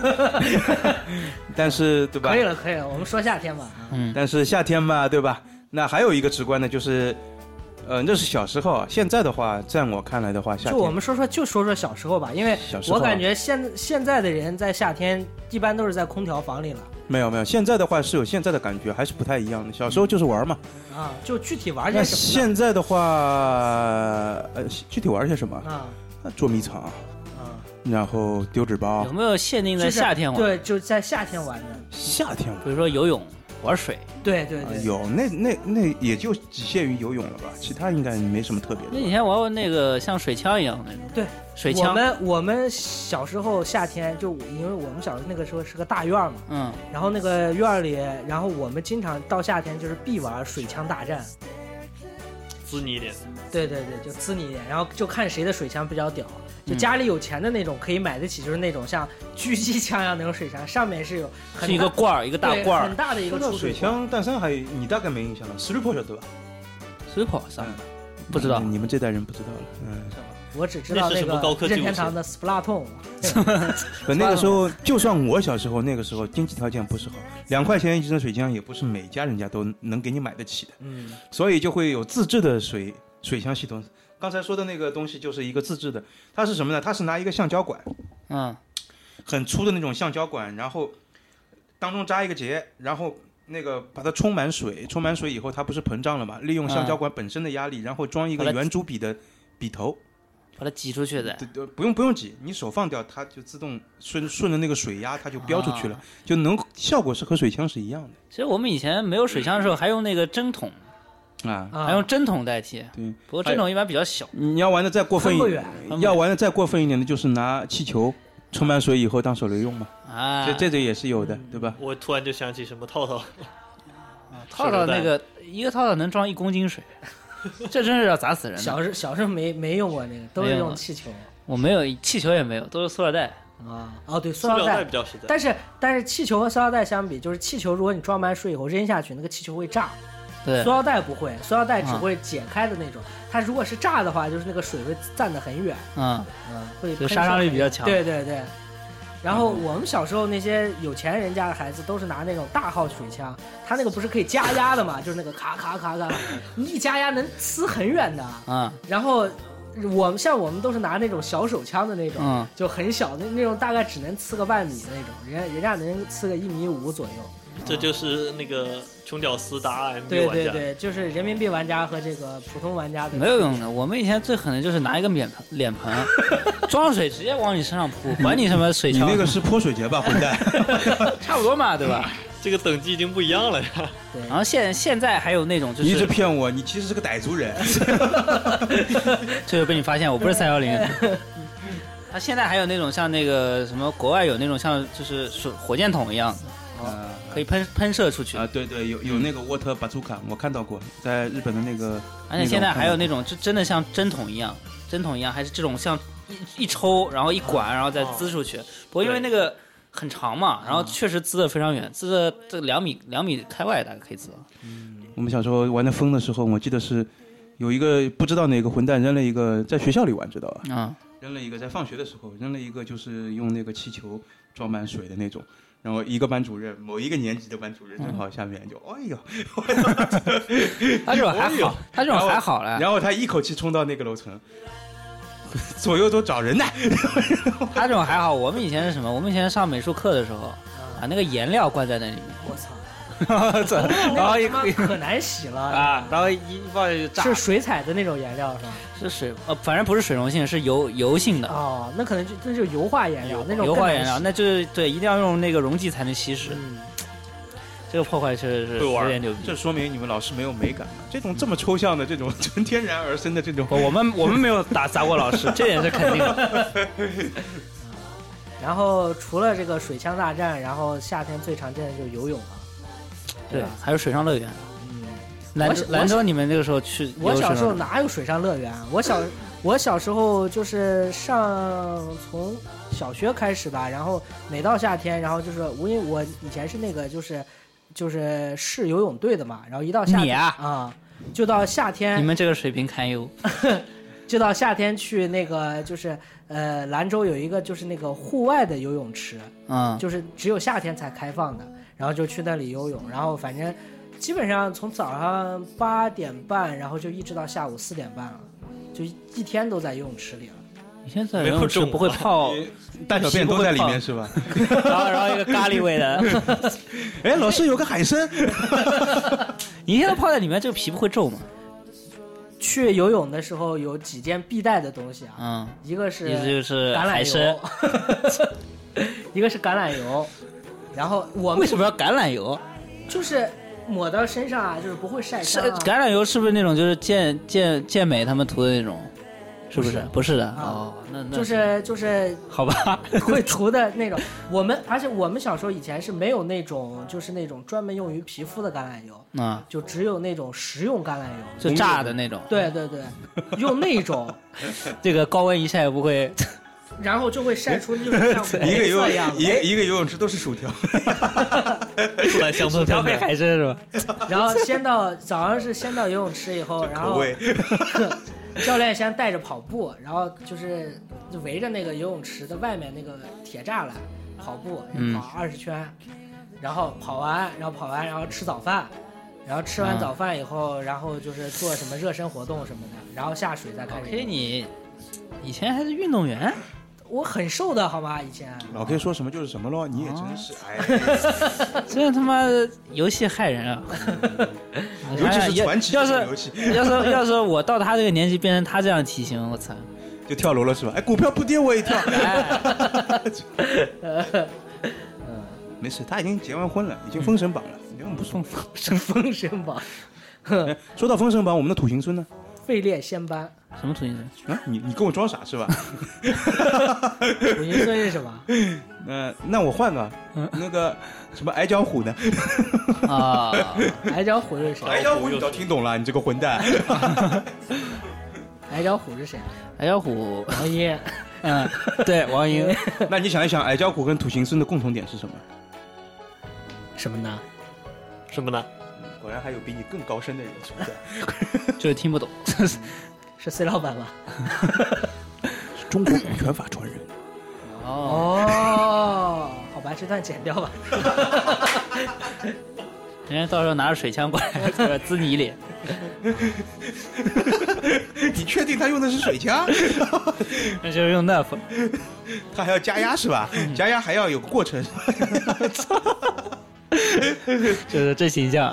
但是对吧？ 可以了，可以了，我们说夏天吧。 嗯， 但是夏天嘛，对吧？那还有一个直观的就是，呃，那是小时候，现在的话，在我看来的话，夏天就我们说说，就说说小时候吧，因为我感觉现现在的人在夏天一般都是在空调房里了。 没有没有，现在的话是有现在的感觉，还是不太一样的。小时候就是玩嘛， 啊，就具体玩些什么？ 现在的话，呃，具体玩些什么？ 啊。 捉迷藏， 啊， 然后丢纸包， 有没有限定在夏天玩？ 对，就在夏天玩的。 夏天玩， 比如说游泳， 玩水。 对对对， 啊有那那那也就只限于游泳了吧，其他应该没什么特别的吧。 那以前玩过那个像水枪一样的那种， 对， 水枪。 我们我们小时候夏天就因为我们小时候那个时候是个大院嘛， 嗯， 然后那个院儿里，然后我们经常到夏天就是必玩水枪大战。 滋你一点。 对对对，就滋你一点，然后就看谁的水枪比较屌。就家里有钱的那种可以买得起，就是那种像狙击枪一样那种水枪，上面是有很是一个罐儿，一个大罐儿， 很大的一个说到水枪，蛋山还你大概没印象了 ，Sleeper 晓得吧 ？Sleeper 啥？不知道， 你们这代人不知道了。嗯， 我只知道那个任天堂的 Splatoon。 可那个时候，就算我小时候那个时候经济条件不是好，两块钱一支的水枪也不是每家人家都能给你买得起的。 嗯， 所以就会有自制的水水枪系统。刚才说的那个东西就是一个自制的，它是什么呢？它是拿一个橡胶管， 嗯， 很粗的那种橡胶管，然后当中扎一个结，然后那个把它充满水，充满水以后它不是膨胀了嘛？利用橡胶管本身的压力，然后装一个圆珠笔的笔头， 把它挤出去的。 对对，不用不用挤，你手放掉，它就自动顺顺着那个水压，它就飙出去了，啊、就能效果是和水枪是一样的。 其实我们以前没有水枪的时候，还用那个针筒。 啊， 还用针筒代替。 对， 不过针筒一般比较小。 你要玩的再过分一点，要玩的再过分一点的就是拿气球充满水以后当手雷用嘛。啊，这这个也是有的，对吧？ 我突然就想起什么套套， 套套那个一个套套能装一公斤水，这真是要砸死人的。 小时小时候没没用过那个，都是用气球。 我没有气球也没有，都是塑料袋。 啊哦对， 塑料袋比较实在。 但是但是气球和塑料袋相比，就是气球如果你装满水以后扔下去，那个气球会炸。 对， 塑料袋不会，塑料袋只会解开的那种。嗯、它如果是炸的话，就是那个水会散得很远。 嗯嗯，会就杀伤力比较强。 对对对。然后我们小时候那些有钱人家的孩子都是拿那种大号水枪，他那个不是可以加压的嘛？就是那个咔咔咔咔，你一加压能呲很远的。 嗯。 然后我们像我们都是拿那种小手枪的那种， 嗯、 就很小的那种，大概只能呲个半米的那种，人家人家能呲个一米五左右。 这就是那个穷屌丝打 R M B 对玩家， 对对，就是人民币玩家和这个普通玩家的没有用的。我们以前最狠的就是拿一个脸盆，脸盆装水直接往你身上扑，管你什么水枪。 你那个是泼水节吧，混蛋？ 差不多嘛，对吧？ 这个等级已经不一样了呀。 对。 然后现现在还有那种就是你一直骗我，你其实是个傣族人。 这就被你发现，我不是三幺零。他现在还有那种像那个什么，国外有那种像就是水火箭筒一样的。 呃， 可以喷喷射出去啊！对对，有有那个 water bazooka，我看到过，在日本的那个。 而且现在还有那种，就真的像针筒一样，针筒一样，还是这种像一一抽，然后一管，然后再滋出去。不过因为那个很长嘛，然后确实滋的非常远，滋的这两米两米开外大概可以滋。 嗯，我们小时候玩的疯的时候，我记得是有一个不知道哪个混蛋扔了一个，在学校里玩，知道吧？ 啊， 扔了一个在放学的时候扔了一个，就是用那个气球装满水的那种。然后一个班主任，某一个年级的班主任正好下面就，哎呦， 他这种还好，他这种还好了。 然后他一口气冲到那个楼层，左右都找人呢。 他这种还好，我们以前是什么？我们以前上美术课的时候，把那个颜料灌在那里面。 我操！ 然后一可难洗了啊！然后一放就炸。 是水彩的那种颜料是吧？ 是水呃，反正不是水溶性，是油油性的。 哦，那可能就那就是油画颜料那种。 油画颜料，那就是对，一定要用那个溶剂才能稀释。 嗯， 这个破坏是是有点牛逼。 这说明你们老师没有美感嘛？这种这么抽象的、这种纯天然而生的这种， 我们我们没有打砸过老师，这点是肯定的。 然后除了这个水枪大战，然后夏天最常见的就是游泳了。 对，还有水上乐园。嗯，兰兰州你们那个时候去？ 我小时候哪有水上乐园？我小我小时候就是上从小学开始吧，然后每到夏天，然后就是我因为我以前是那个就是就是市游泳队的嘛，然后一到夏天你啊啊、嗯，就到夏天， 你们这个水平堪忧。 就到夏天去那个就是呃兰州有一个就是那个户外的游泳池， 嗯， 就是只有夏天才开放的。然后就去那里游泳，然后反正基本上从早上八点半，然后就一直到下午四点半了，就一天都在游泳池里了。 你现在游泳池不会泡大小便都在里面是吧？ 然后然后一个咖喱味的。 哎，老师有个海参。 你现在泡在里面，这个皮不会皱吗？ 去游泳的时候有几件必带的东西啊， 嗯， 一个是一个就是橄榄油，一个是橄榄油。然后我们为什么要橄榄油？ 就是抹到身上啊，就是不会晒伤、 是啊。 橄榄油是不是那种就是健健健美他们涂的那种？是不是？不是的、 啊、 哦，那那就是就是好吧， 会涂的那种。我们而且我们小时候以前是没有那种就是那种专门用于皮肤的橄榄油啊， 就只有那种食用橄榄油， 就炸的那种。 对对对，用那种， 这个高温一晒不会。 然后就会晒出就是像一个游一样一个一个游泳池都是薯条， 出来香喷喷的海参是吧？ 然后先到早上是先到游泳池以后，然后教练先带着跑步，然后就是就围着那个游泳池的外面那个铁栅栏跑步，跑二十圈，嗯、然后跑完，然后跑完，然后吃早饭，然后吃完早饭以后，嗯、然后就是做什么热身活动什么的，然后下水再开始。 OK， 你以前还是运动员？ 我很瘦的好吗？以前老 K 说什么就是什么咯，你也真是哎， 这他妈游戏害人啊！ 尤其是传奇要是游戏， 要是要是我到他这个年纪变成他这样体型，我操， 就跳楼了是吧？哎，股票不跌我也跳。嗯，没事，他已经结完婚了，已经封神榜了，你们不送封神封神榜。 说到封神榜，我们的土行孙呢？ 位列仙班。 什么土行孙？ 啊，你你跟我装傻是吧？ 土行孙是什么？ 呃，那我换个，那个什么矮脚虎呢？ 啊，矮脚虎是谁？ 矮脚虎你倒听懂了，你这个混蛋。 矮脚虎是谁？ 矮脚虎王英。 嗯，对，王英。 那你想一想，矮脚虎跟土行孙的共同点是什么？ 什么呢？ 什么呢？ 果然还有比你更高深的人存在， 就是听不懂。 是 C 老板吗？ 是中国股权法传人。 哦，好吧，这段剪掉吧。 人家到时候拿着水枪过来滋你一脸。 你确定他用的是水枪？ 那就是用 Nerf。 他还要加压是吧？加压还要有个过程。 就是这形象。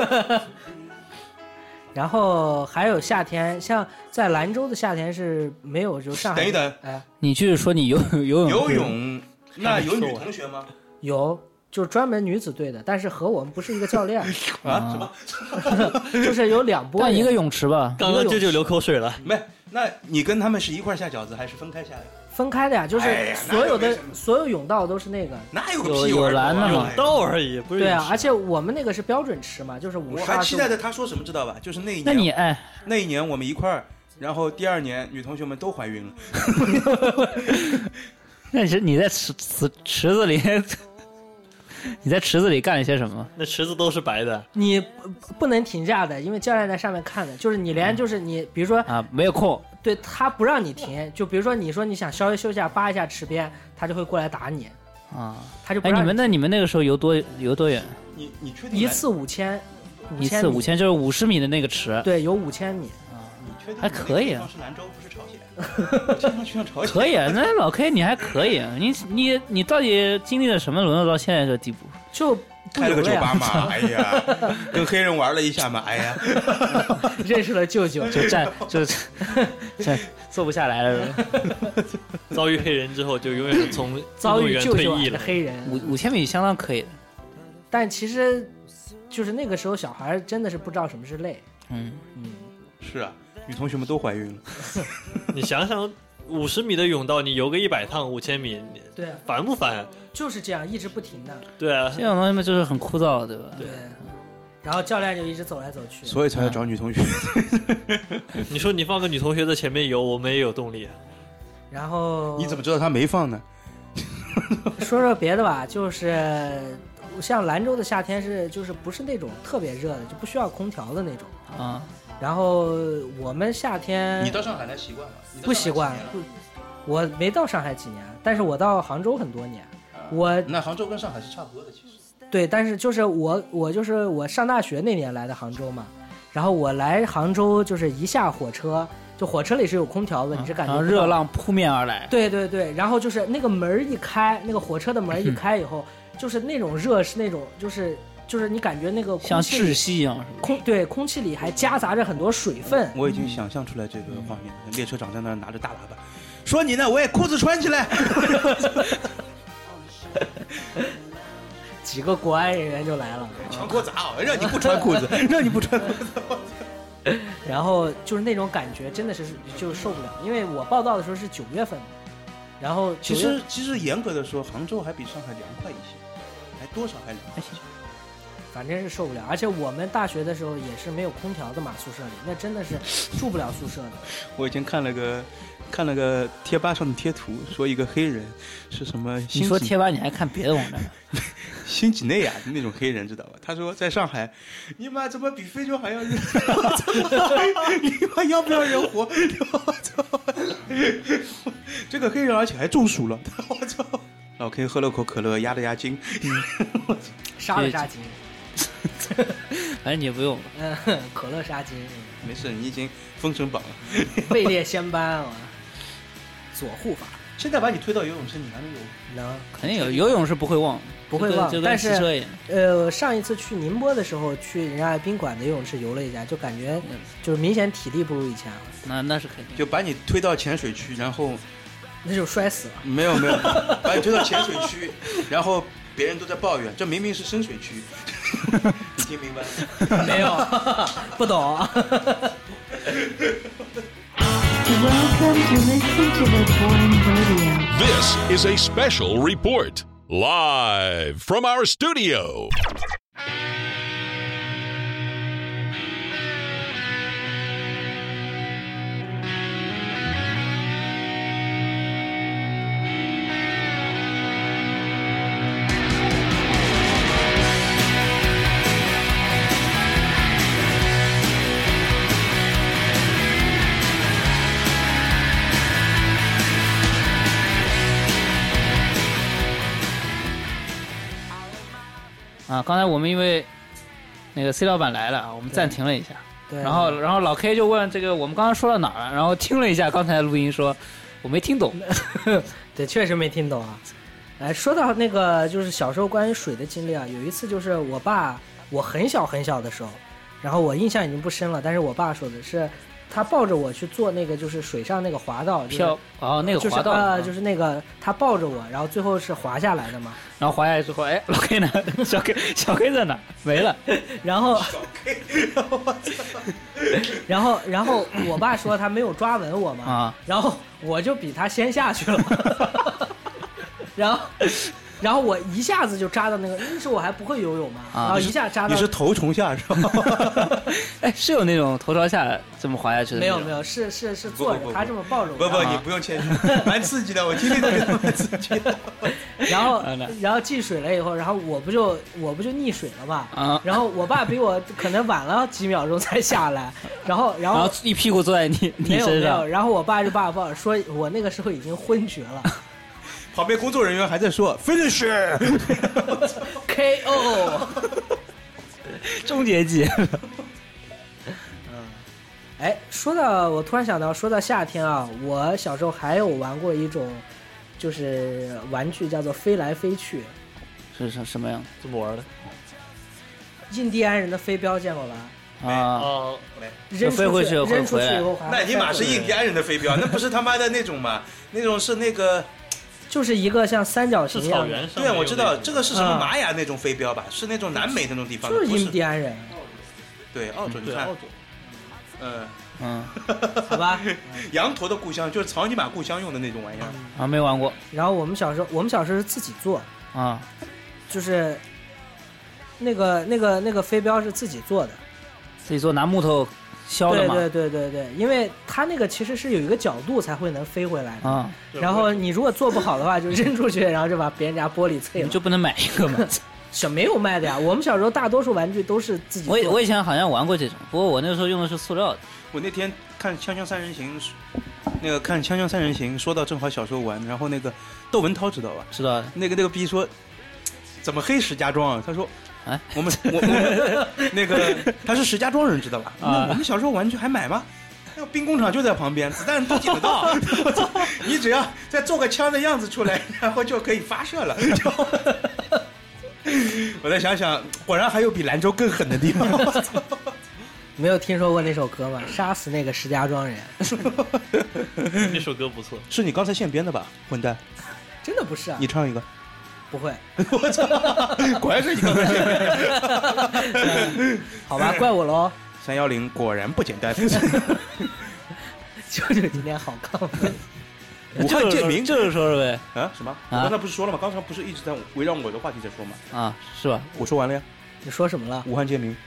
然后还有夏天，像在兰州的夏天是没有，就上海。 等一等， 哎， 你去说你游游泳游泳，那有女同学吗？ 有，就是专门女子队的，但是和我们不是一个教练啊？什么？ 就是有两波， 但一个泳池吧。 刚刚舅舅流口水了。 没，那你跟他们是一块下饺子，还是分开下的？ 分开的呀，就是所有的、哎、所有泳道都是那个， 哪有个有有栏的泳道而已，不是对啊，而且我们那个是标准池嘛，就是五十。 我还期待着他说什么，知道吧？就是那一年， 那你哎， 那一年我们一块儿，然后第二年女同学们都怀孕了。 那是你在池池池子里，你在池子里干了些什么？ 那池子都是白的， 你不能停下的，因为教练在上面看的，就是你连就是你，比如说啊，没有空。 对他不让你停，就比如说你说你想稍微休息下扒一下池边，他就会过来打你啊， 他就不让你。哎，你们那你们那个时候游多游多远？ 你你确定？ 一次五千， 一次五千就是五十米的那个池。 对，有五千米啊，你确定？ 还可以啊。 是兰州，不是朝鲜。经常去上朝鲜。 可以啊，那老 K 你还可以啊，你你你到底经历了什么，沦落到现在这个地步？ 就。 开了个酒吧嘛，哎呀，跟黑人玩了一下嘛，哎呀， 认识了舅舅， 就站就站坐不下来了。 遭遇黑人之后，就永远从遭遇舅舅了。 黑人五五千米相当可以的， 但其实就是那个时候小孩真的是不知道什么是累。 嗯嗯， 是啊，女同学们都怀孕了。 你想想，五十米的泳道，你游个一百趟，五千米， 对， 烦不烦？ 就是这样，一直不停的。 对啊， 这种东西嘛，就是很枯燥，对吧？ 对。然后教练就一直走来走去， 所以才要找女同学。 你说你放个女同学在前面游，我们也有动力。 然后你怎么知道他没放呢？ 说说别的吧，就是像兰州的夏天是就是不是那种特别热的，就不需要空调的那种啊。 然后我们夏天， 你到上海来习惯吗？ 不习惯，不，我没到上海几年，但是我到杭州很多年。我那杭州跟上海是差不多的，其实。 对，但是就是我，我就是我上大学那年来的杭州嘛，然后我来杭州就是一下火车，就火车里是有空调的，你是感觉热浪扑面而来。 对对对，然后就是那个门一开，那个火车的门一开以后，就是那种热是那种就是就是你感觉那个像窒息一样， 空对空气里还夹杂着很多水分。 我已经想象出来这个画面，列车长在那儿拿着大喇叭，说你呢，我也裤子穿起来。 几个国安人员就来了， 强国砸啊，让你不穿裤子，让你不穿裤子。 然后就是那种感觉，真的是就受不了，因为我报道的时候是九月份的，然后其实其实严格的说，杭州还比上海凉快一些，还多少还凉快一些。 反正是受不了，而且我们大学的时候也是没有空调的嘛，宿舍里那真的是住不了宿舍的。 我以前看了个看了个贴吧上的贴图，说一个黑人是什么？ 你说贴吧你还看别的网站？ 新几内亚的那种黑人知道吧？他说在上海，你妈怎么比非洲还要热？你妈要不要人活？我操！这个黑人而且还中暑了，我操！老 K 喝了口可乐，压了压惊， 杀了杀精。 反正你也不用， 嗯，可乐杀精。 没事，你已经封神榜了。 位列仙班啊，左护法。 现在把你推到游泳池，你还能游？ 能， 肯定有。游泳是不会忘， 不会忘。但是， 呃， 上一次去宁波的时候，去人家宾馆的游泳池游了一下，就感觉就是明显体力不如以前了。 那那是肯定。 就把你推到潜水区，然后那就摔死了。 没有没有，把你推到潜水区，然后别人都在抱怨，这明明是深水区。你听明白？ 没有，不懂。 Welcome to listen to the Boring Radio. This is a special report, live from our studio. 啊，刚才我们因为那个 C 老板来了，我们暂停了一下。 对。 然后，然后老 K 就问这个我们刚刚说到哪儿了？然后听了一下刚才的录音说，我没听懂。 对，确实没听懂啊。哎，说到那个就是小时候关于水的经历啊，有一次就是我爸，我很小很小的时候，然后我印象已经不深了，但是我爸说的是。他抱着我去做那个，就是水上那个滑道， 飘、就是、哦，那个滑道， 就是、呃，就是那个他抱着我，然后最后是滑下来的嘛。 然后滑下来之后，哎，老 K 呢？小 K 小 K 在哪？没了。 然后， 小 K， 然后然后我爸说他没有抓稳我嘛， 啊， 然后我就比他先下去了，然后。然后我一下子就扎到那个，那时候我还不会游泳嘛， 啊、 然后一下扎到。 你是头冲下是吧？ 哎，是有那种头朝下这么滑下去的？ 没有没有，是是是坐着，他这么抱着我。 不不，你不用谦虚，蛮刺激的，我听听都觉得蛮刺激的。 然后然后进水了以后，然后我不就我不就溺水了嘛？ 啊。 然后我爸比我可能晚了几秒钟才下来，然后然后然后一屁股坐在你你身上。 没有没有，然后我爸就把我抱着，说我那个时候已经昏厥了。 旁边工作人员还在说 finish K O 终结技。 嗯，哎，说到我突然想到，说到夏天啊，我小时候还有玩过一种，就是玩具叫做飞来飞去。 是什什么样？ 怎么玩的？ 印第安人的飞镖见过吧？ 啊哦， 扔飞回去扔出去以后， 那你妈是印第安人的飞镖，那不是他妈的那种嘛？那种是那个。 就是一个像三角形一样的， 对，我知道这个是什么玛雅那种飞镖吧，是那种南美那种地方的， 就是印第安人。 对，澳洲，你看， 澳洲， 嗯嗯， 好吧， 羊驼的故乡就是草泥马故乡用的那种玩意儿啊，没玩过。 然后我们小时候，我们小时候是自己做啊， 就是那个那个那个飞镖是自己做的， 自己做拿木头。削的嘛， 对对对对对，因为它那个其实是有一个角度才会能飞回来的啊。 然后你如果做不好的话，就扔出去，然后就把别人家玻璃碎了。 你就不能买一个吗？ 小没有卖的呀，我们小时候大多数玩具都是自己做的。 我我以前好像玩过这种，不过我那时候用的是塑料的。 我那天看《锵锵三人行》，那个看《锵锵三人行》，说到正好小时候玩，然后那个窦文涛知道吧？ 知道。 那个那个逼说，怎么黑石家庄啊？他说。 哎， 我们我我那个他是石家庄人，知道吧？ 啊， 我们小时候玩具还买吗？那个兵工厂就在旁边，子弹都顶得到。你只要再做个枪的样子出来，然后就可以发射了。我再想想，果然还有比兰州更狠的地方。 没有听说过那首歌吗？杀死那个石家庄人。 那首歌不错， 是你刚才现编的吧？混蛋！ 真的不是啊。 你唱一个。 不会。 我操！果然是你刚才见面。 好吧，怪我喽。 三幺零果然不简单。 舅舅今天好亢奋。 武汉建民就是说了呗。 啊？什么？我刚才不是说了吗？刚才不是一直在围绕我的话题在说吗？ 啊，是吧？ 我说完了呀。 你说什么了？ 武汉建民。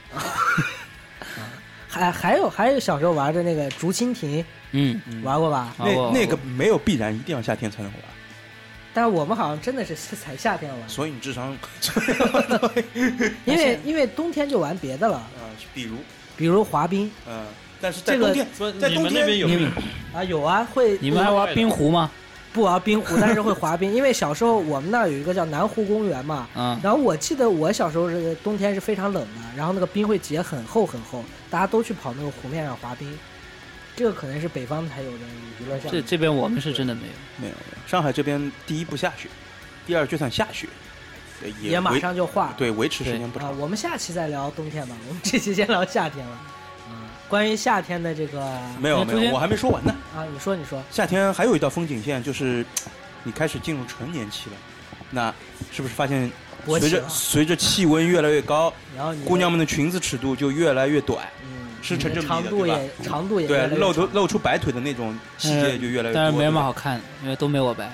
还还有还有小时候玩的那个竹蜻蜓， 嗯， 玩过吧？ 那那个没有必然一定要夏天才能玩。 但是我们好像真的是才夏天玩。 所以你智商。 因为因为冬天就玩别的了。 啊，比如比如滑冰。 嗯。但是在冬天，在冬天那边有冰啊，有啊，会。 你们还玩冰壶吗？ 不玩冰壶，但是会滑冰。因为小时候我们那儿有一个叫南湖公园嘛， 嗯， 然后我记得我小时候是冬天是非常冷的，然后那个冰会结很厚很厚，大家都去跑那个湖面上滑冰。这个可能是北方才有的娱乐项目。 这这边我们是真的没有， 没有。上海这边第一不下雪，第二就算下雪，也也马上就化， 对，维持时间不长。 啊，我们下期再聊冬天吧，我们这期先聊夏天了。关于夏天的这个没有没有，我还没说完呢。 啊，你说你说。 夏天还有一道风景线，就是你开始进入成年期了，那是不是发现随着随着气温越来越高， 然后姑娘们的裙子尺度就越来越短， 嗯， 是成正比的， 长度也长度也对，露出露出白腿的那种细节就越来越多。 但是没什么好看，因为都没我白。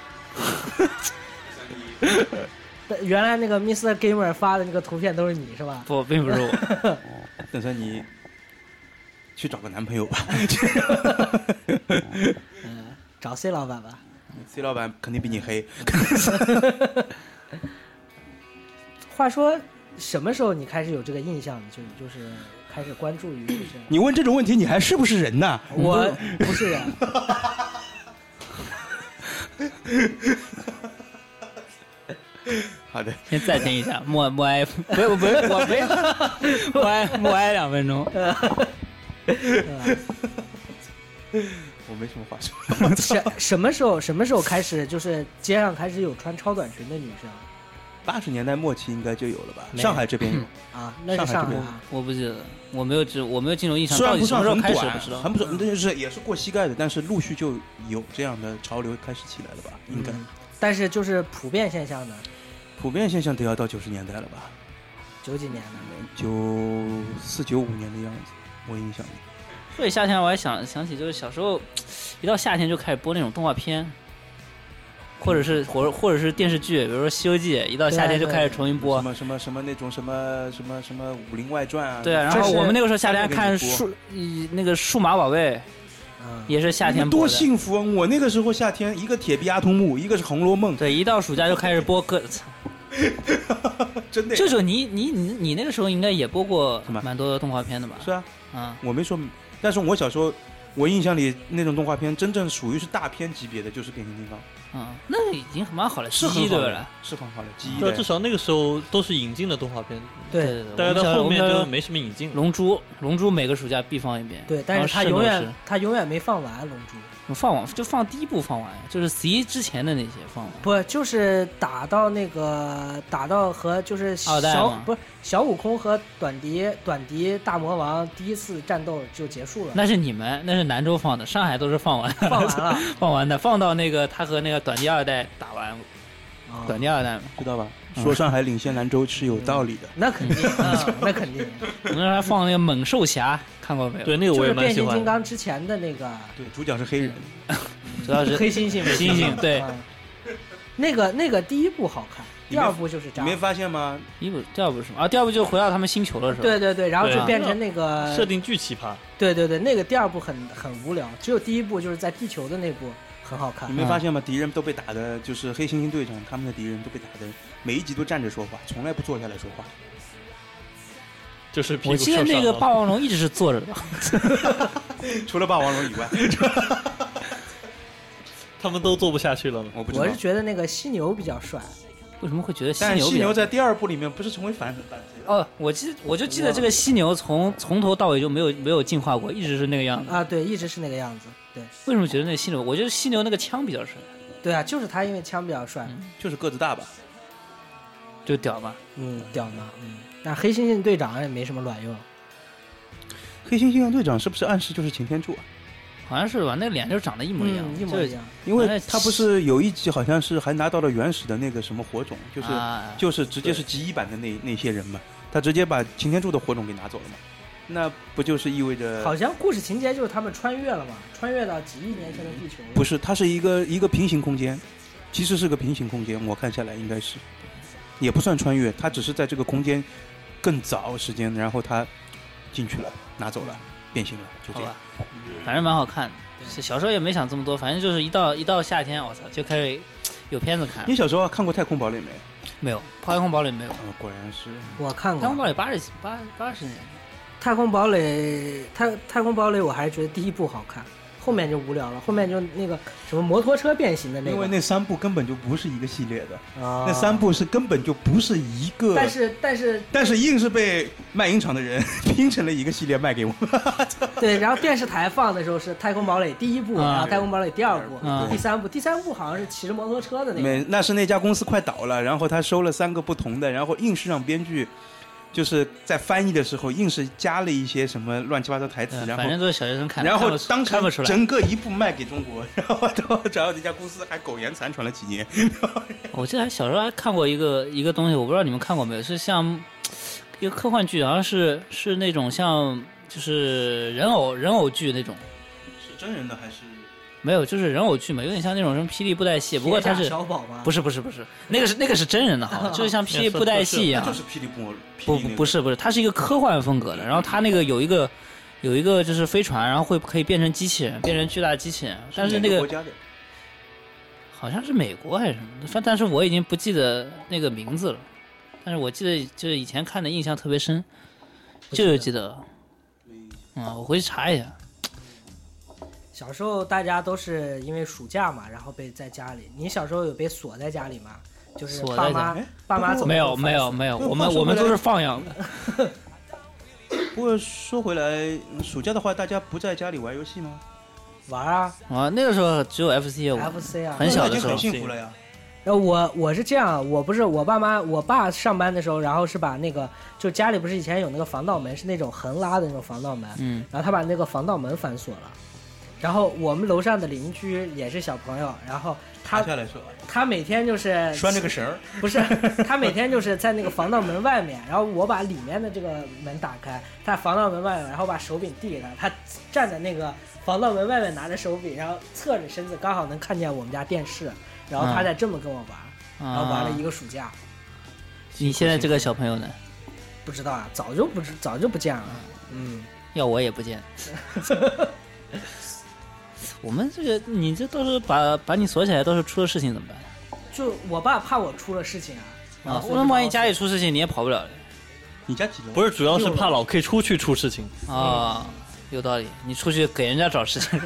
原来那个 Mister Gamer 发的那个图片都是你是吧？ 不，并不是我。 邓森，你去找个男朋友吧。 嗯，找 C 老板吧。 C 老板肯定比你黑。 话说，什么时候你开始有这个印象？就就是开始关注于这些？ 你问这种问题，你还是不是人呐？ 我不是人。 好的， 先暂停一下，默默哀，不是不是我没默哀默哀两分钟。 我没什么话说。 什什么时候什么时候开始就是街上开始有穿超短裙的女生？ 八十年代末期应该就有了吧？上海这边有啊，那是上海啊， 我不记得，我没有记，我没有进入印象。 虽然不算很短， 不知道，很不短，那就是也是过膝盖的，但是陆续就有这样的潮流开始起来了吧？应该。 但是就是普遍现象的。 普遍现象得要到九十年代了吧？ 九几年的， 九四九五年的样子，我印象里。 说起夏天，我还想想起，就是小时候一到夏天就开始播那种动画片，或者是或者或者是电视剧，比如说《西游记》，一到夏天就开始重新播。 什么什么什么那种什么什么什么《武林外传》啊。 对啊，然后我们那个时候夏天看数那个数码宝贝。也是夏天播的， 多幸福啊！我那个时候夏天，一个铁臂阿童木，一个是《红楼梦》。 对，一到暑假就开始播歌。 真的。 这时候你你你你那个时候应该也播过蛮多的动画片的吧？ 是啊， 啊， 我没说，但是我小时候，我印象里那种动画片真正属于是大片级别的，就是变形金刚。 啊，那已经蛮好了， 是很好了， 是很好了，记忆对，至少那个时候都是引进的动画片。 对， 大家到后面就没什么引进。 龙珠，龙珠每个暑假必放一遍。 对，但是他永远他永远没放完龙珠。 放完就放第一部放完，就是 C 之前的那些放完。 不，就是打到那个打到和就是小不是小悟空和短笛短笛大魔王第一次战斗就结束了。 那是你们，那是兰州放的，上海都是放完放完了， 放完的，放到那个他和那个短笛二代打完， 哦、 短笛二代知道吧？嗯、说上海领先兰州是有道理的， 嗯、那肯定，嗯、那肯定。 我们还放那个猛兽侠。看过没有？ 对，那个我也蛮喜欢。 就是变形金刚之前的那个， 对，主角是黑人， 主要是黑猩猩， 黑猩猩，对。 嗯、那个那个第一部好看，第二部就是这样。 你没发现吗？ 第一部、第二部是什么啊？第二部就回到他们星球了，是吧？ 对对对，然后就变成那个设定巨奇葩。 对对对，那个第二部很很无聊，只有第一部就是在地球的那部很好看。 你没发现吗？敌人都被打的，就是黑猩猩队长他们的敌人都被打的，每一集都站着说话，从来不坐下来说话。 就是我记得那个霸王龙一直是坐着的， 除了霸王龙以外， 他们都做不下去了吗？ 我不知道。 我是觉得那个犀牛比较帅。 为什么会觉得犀牛？ 但犀牛在第二部里面不是成为反反哦，我记我就记得这个犀牛从从头到尾就没有没有进化过，一直是那个样子啊。对，一直是那个样子。对。 为什么觉得那犀牛？我觉得犀牛那个枪比较帅。 对啊，就是他因为枪比较帅， 嗯、就是个子大吧， 就屌吧。 嗯，屌嘛，嗯。但黑猩猩队长也没什么卵用。 黑猩猩队长是不是暗示就是擎天柱啊？ 好像是吧？那个脸就长得一模一样， 嗯、一模一样。 因为他不是有一集好像是还拿到了原始的那个什么火种，就是、 啊、 就是直接是极一版的那那些人嘛，他直接把擎天柱的火种给拿走了嘛。那不就是意味着好像故事情节就是他们穿越了嘛，穿越到几亿年前的地球？ 不是，它是一个一个平行空间，其实是个平行空间，我看下来应该是，也不算穿越，它只是在这个空间更早时间，然后他进去了，拿走了，变形了，就这样。 反正蛮好看的，小时候也没想这么多，反正就是一到一到夏天，我操，就开始有片子看。 你小时候看过《太空堡垒》没？ 没有，《太空堡垒》没有。 嗯，果然是。 我看过《 太空堡垒》八十八八十年。 太空堡垒，太太空堡垒，我还是觉得第一部好看，后面就无聊了，后面就那个什么摩托车变形的那个， 因为那三部根本就不是一个系列的， 啊、 那三部是根本就不是一个， 但是但是但是硬是被卖影厂的人拼成了一个系列卖给我们。 对，然后电视台放的时候是太空堡垒第一部， 啊、 然后太空堡垒第二部、 啊、 第三部，第三部好像是骑着摩托车的那个， 没，那是那家公司快倒了，然后他收了三个不同的，然后硬是让编剧。就是在翻译的时候，硬是加了一些什么乱七八糟台词，然后反正都是小学生看， 然后当成整个一部卖给中国，然后然后这家公司还苟延残喘了几年。 我记得还小时候还看过一个一个东西，我不知道你们看过没有，是像一个科幻剧，好像是是那种像就是人偶人偶剧那种， 是真人的还是？ 没有，就是人偶剧嘛，有点像那种什么霹雳布袋戏，不过它是小宝吗？ 不是不是不是，那个是那个是真人的，好，就是像霹雳布袋戏一样， 就是霹雳布， 不不不是不是，它是一个科幻风格的，然后它那个有一个有一个就是飞船，然后会可以变成机器人，变成巨大的机器人，但是那个好像是美国还是什么的，但是我已经不记得那个名字了，但是我记得就是以前看的印象特别深，就记得，嗯，我回去查一下。 小时候大家都是因为暑假嘛，然后被在家里。你小时候有被锁在家里吗？就是爸妈爸妈走没有没有没有，我们我们都是放养的。 不过说回来，暑假的话，大家不在家里玩游戏吗？ 玩啊啊！那个时候只有 F C 玩 ，F C 啊， 很小的时候很幸福了呀。 然后我我是这样，我不是我爸妈，我爸上班的时候，然后是把那个就家里不是以前有那个防盗门，是那种横拉的那种防盗门， 嗯， 然后他把那个防盗门反锁了。然后我们楼上的邻居也是小朋友，然后他下来说， 他每天就是拴这个绳儿， 不是，他每天就是在那个防盗门外面，然后我把里面的这个门打开，他防盗门外面，然后把手柄递给他，他站在那个防盗门外面拿着手柄，然后侧着身子，刚好能看见我们家电视，然后他再这么跟我玩， 嗯、 然后玩了一个暑假。 你现在这个小朋友呢？ 不知道啊，早就不知早就不见了。嗯， 要我也不见。我们这个，你这到时候把把你锁起来，到时候出了事情怎么办？ 就我爸怕我出了事情啊。 啊，那万一家里出事情，你也跑不了了。 你家几楼？ 不是，主要是怕老 K 出去出事情啊。有道理，你出去给人家找事情。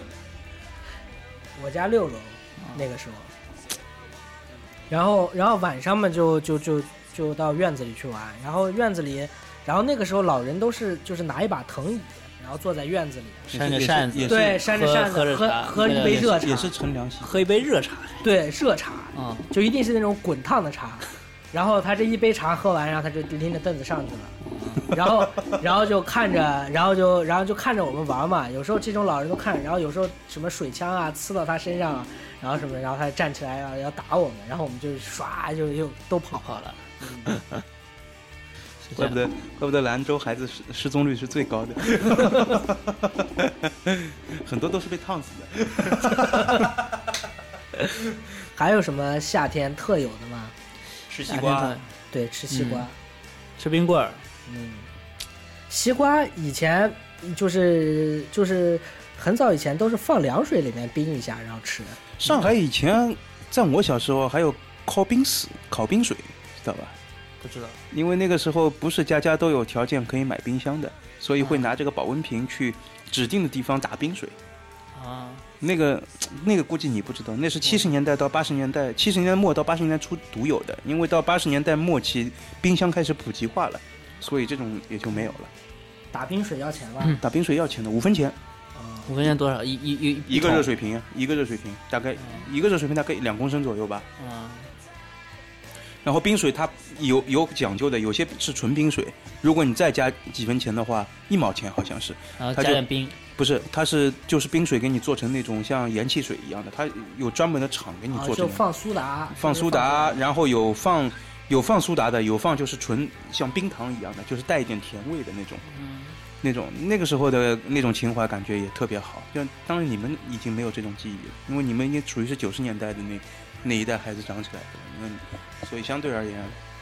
我家六楼，那个时候。然后，然后晚上嘛，就就就就到院子里去玩。然后院子里，然后那个时候老人都是就是拿一把藤椅。然后坐在院子里， 扇着扇子， 对，扇着扇子，喝喝一杯热茶， 也是乘凉席， 喝一杯热茶， 对，热茶， 嗯， 就一定是那种滚烫的茶。然后他这一杯茶喝完，然后他就拎着凳子上去了，然后然后就看着，然后就然后就看着我们玩嘛。有时候这种老人都看着，然后有时候什么水枪啊呲到他身上，然后什么，然后他站起来要要打我们，然后我们就唰就又都跑跑了。 嗯怪不得，怪不得兰州孩子失失踪率是最高的，很多都是被烫死的。 还有什么夏天特有的吗？ 吃西瓜， 对，吃西瓜， 嗯、吃冰棍儿。 嗯，西瓜以前就是就是很早以前都是放凉水里面冰一下然后吃。 上海以前在我小时候还有烤冰死、烤冰水，知道吧？ 不知道， 因为那个时候不是家家都有条件可以买冰箱的，所以会拿这个保温瓶去指定的地方打冰水。 啊， 那个那个估计你不知道，那是七十年代到八十年代，七十年代末到八十年代初独有的，因为到八十年代末期冰箱开始普及化了，所以这种也就没有了。 打冰水要钱吧？ 嗯、打冰水要钱的，五分钱。 五分钱多少？一一一一个热水瓶，一个热水瓶，大概、嗯、一个热水瓶大概两公升左右吧。 嗯。 然后冰水它有有讲究的，有些是纯冰水，如果你再加几分钱的话，一毛钱好像是， 然后它就加点冰， 不是，它是就是冰水给你做成那种像盐汽水一样的，它有专门的厂给你啊， 做成的。 就放苏打， 放苏打，然后有放有放苏打的，有放就是纯像冰糖一样的，就是带一点甜味的那种。 嗯， 那种那个时候的那种情怀感觉也特别好。就当然你们已经没有这种记忆了，因为你们也属于是九十年代的那那一代孩子长起来的，因为所以相对而言。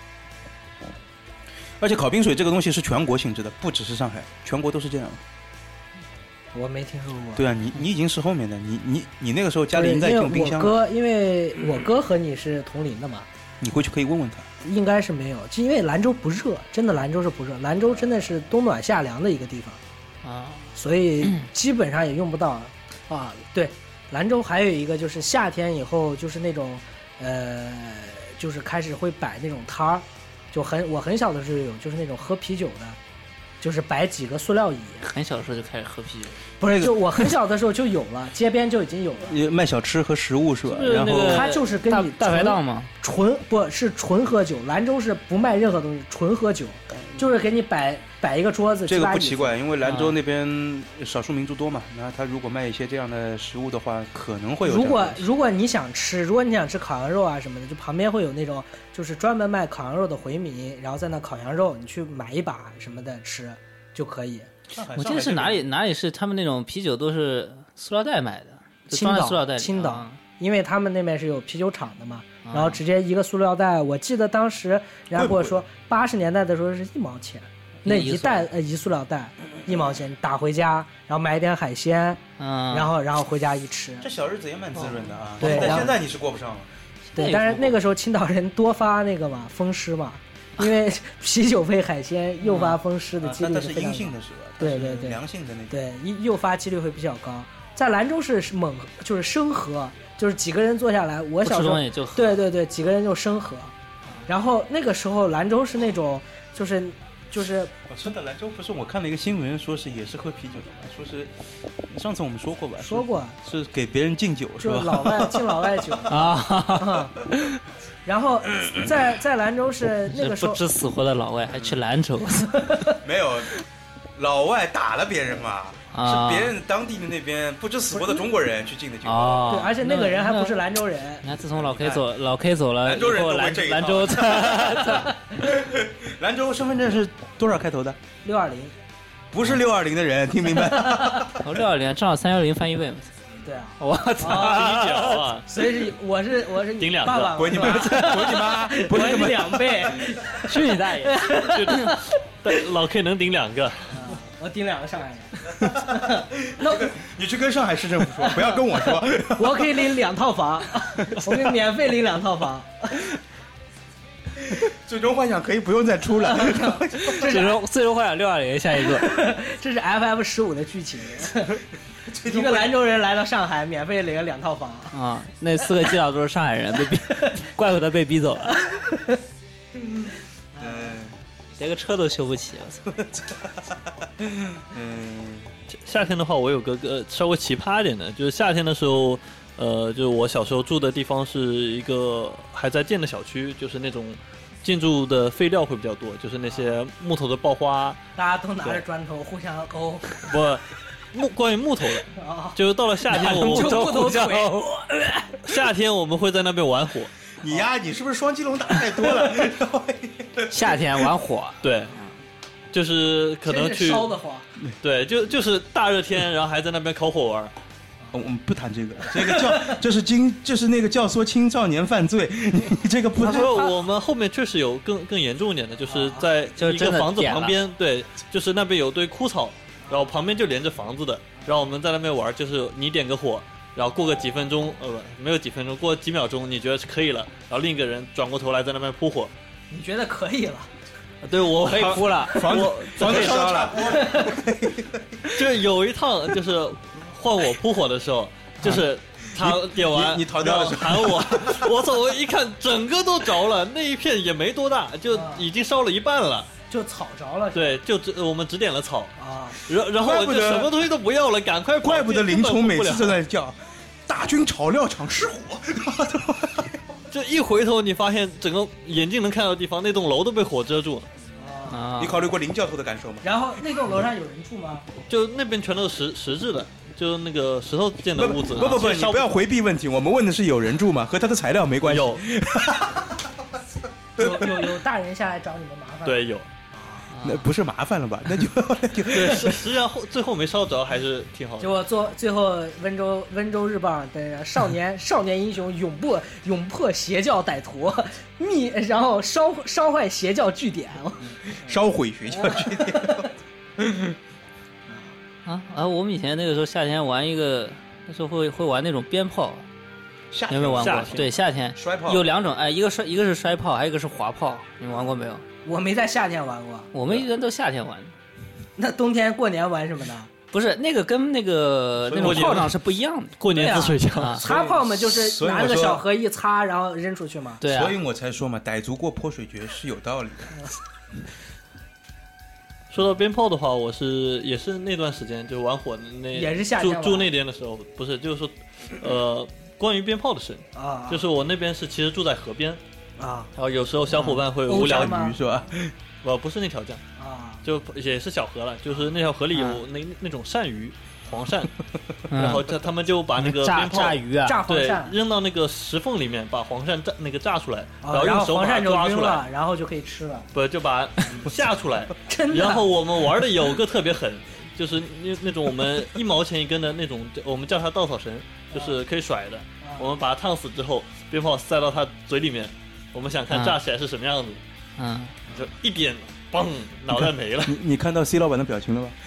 而且烤冰水这个东西是全国性质的，不只是上海，全国都是这样的。 我没听说过。 对啊，你你已经是后面的，你你你那个时候家里应该用冰箱。 我哥，因为我哥和你是同龄的嘛， 你回去可以问问他。 应该是没有，就因为兰州不热，真的兰州是不热，兰州真的是冬暖夏凉的一个地方啊， 所以基本上也用不到啊。对，兰州还有一个就是夏天以后就是那种呃，就是开始会摆那种摊儿。就很我很小的时候有，就是那种喝啤酒的，就是摆几个塑料椅。 很小的时候就开始喝啤酒， 不是？就我很小的时候就有了，街边就已经有了。 卖小吃和食物是吧？ 是然后他就是跟你大排档吗？ 纯不是纯喝酒，兰州是不卖任何东西，纯喝酒，就是给你摆摆一个桌子。 这个不奇怪，因为兰州那边少数民族多嘛，那他如果卖一些这样的食物的话，可能会有。 如果如果你想吃，如果你想吃烤羊肉啊什么的，就旁边会有那种就是专门卖烤羊肉的回民，然后在那烤羊肉，你去买一把什么的吃就可以。 我记得是哪里哪里是他们那种啤酒都是塑料袋买的， 青岛塑料袋里。 青岛、 啊， 因为他们那边是有啤酒厂的嘛，啊、然后直接一个塑料袋，我记得当时人家跟我说，八十年代的时候是一毛钱，那一袋呃一塑料袋一毛钱，打回家，然后买一点海鲜， 嗯， 然后然后回家一吃。 这小日子也蛮滋润的啊。 对， 但现在你是过不上了。 对，但是那个时候青岛人多发那个嘛风湿嘛。因为啤酒配海鲜诱发风湿的几率是非常高，它是阴性的是吧？ 对对对， 良性的那种。 对，诱发几率会比较高。在兰州是猛，就是生喝，就是几个人坐下来，我小时候也就喝对对对，几个人就生喝。然后那个时候兰州是那种，就是就是我说的兰州不是我看了一个新闻，说是也是喝啤酒的嘛，说是上次我们说过吧？ 说过是给别人敬酒是吧？ 老外敬老外酒啊。然后在在兰州是那个时候不知死活的老外还去兰州， 没有，老外打了别人嘛， 啊、 是别人当地的那边不知死活的中国人去敬的酒。 哦， 对，而且那个人还不是兰州人。 你看，自从老 K 走，老 K 走了， 兰州人都兰这一兰州， 兰州身份证是多少开头的？ 六二零， 不是六二零的人，听明白？ 哦，六二零正好三幺零翻一倍嘛。 对啊， 我操， 一脚啊！ 所以是我是我是顶两爸爸， 滚你妈，滚你妈， 不是两倍， 去你大爷！ 就老 K 能顶两个， 我顶两个上海人。 那你去跟上海市政府说，不要跟我说。 我可以领两套房，我可以免费领两套房。 最终幻想可以不用再出了。 最终最终幻想六二零下一个， 这是 F F 十五的剧情。一个兰州人来到上海，免费领了两套房啊！那四个基佬都是上海人，被逼，怪不得被逼走了。 嗯， 连个车都修不起，我操！嗯， 夏天的话，我有个个稍微奇葩一点的，就是夏天的时候，呃，就是我小时候住的地方是一个还在建的小区，就是那种建筑的废料会比较多，就是那些木头的爆花， 大家都拿着砖头互相勾。 不。木关于木头的，就是到了夏天我们木头腿， 夏天我们会在那边玩火。 你呀，你是不是双击龙打太多了？ 夏天玩火， 对，就是可能去烧的火， 对，就就是大热天，然后还在那边烤火玩。 我们不谈这个，这个教这是经这是那个教唆青少年犯罪，你这个不。 他说我们后面确实有更更严重一点的，就是在一个房子旁边，对，就是那边有堆枯草。然后旁边就连着房子的，然后我们在那边玩，就是你点个火，然后过个几分钟，呃不，没有几分钟，过几秒钟，你觉得是可以了，然后另一个人转过头来在那边扑火， 你觉得可以了？ 对，我可以扑了， 房子房子烧了， 就有一趟就是换我扑火的时候，就是他点完， 你, 你逃掉了， 喊我，我操！我一看整个都着了，那一片也没多大，就已经烧了一半了。 就草着了， 对，就只我们只点了草啊， 然然后我就什么东西都不要了，赶快跑！ 怪不得林冲每次都在叫大军炒料场失火， 就就一回头你发现整个眼睛能看到的地方，那栋楼都被火遮住了。 啊你考虑过林教头的感受吗？ 然后那栋楼上有人住吗？ 就那边全都是石石质的，就那个石头建的屋子。 不不不，你不要回避问题，我们问的是有人住吗？和他的材料没关系。 有有有有大人下来找你们麻烦？ 对，有。 那不是麻烦了吧？那就对，实实际上后最后没烧着，还是挺好的。 结果做最后温州温州日报的少年少年英雄勇破勇破邪教歹徒，密然后烧烧坏邪教据点， 烧毁学校据点。 啊啊！我们以前那个时候夏天玩一个，那时候会会玩那种鞭炮， 夏你有没有玩过？ 夏天对，夏天摔炮有两种，哎，一个摔一个是摔炮，还有一个是滑炮，你们玩过没有？ 我没在夏天玩过， 我们一般都夏天玩。 那冬天过年玩什么呢？ 不是那个跟那个那种炮仗是不一样的。 过年滋水枪， 啊擦炮嘛，就是所以我说拿那个小盒一擦，然后扔出去嘛。 对啊， 所以我才说嘛，傣族过泼水节是有道理的。 说到鞭炮的话，我是也是那段时间就玩火的那也是夏天玩住住那边的时候，不是就是说，呃，关于鞭炮的事， 啊， 就是我那边是其实住在河边， 啊然后有时候小伙伴会无聊欧山吗鱼是吧？ 不不是那条江， 啊， 就也是小河了，就是那条河里有那那种鳝鱼，黄鳝， 嗯然后他他们就把那个炸鞭炮炸鱼啊， 对炸黄鳝， 扔到那个石缝里面，把黄鳝炸那个炸出来， 啊后用手把它黄鳝就抓出来， 晕了，然后就可以吃了。 不就把吓出来。 真的？ 然后我们玩的有个特别狠，就是那那种我们一毛钱一根的那种，我们叫它稻草绳，就是可以甩的。我们把它烫死之后，鞭炮塞到它嘴里面，我们想看炸起来是什么样子， 嗯， 就一点，嘣，脑袋没了。 你你看到 C 老板的表情了吗？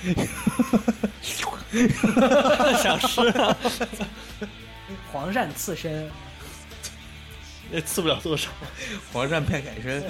想吃啊， 黄鳝刺身， 也吃不了多少。 黄鳝派改身。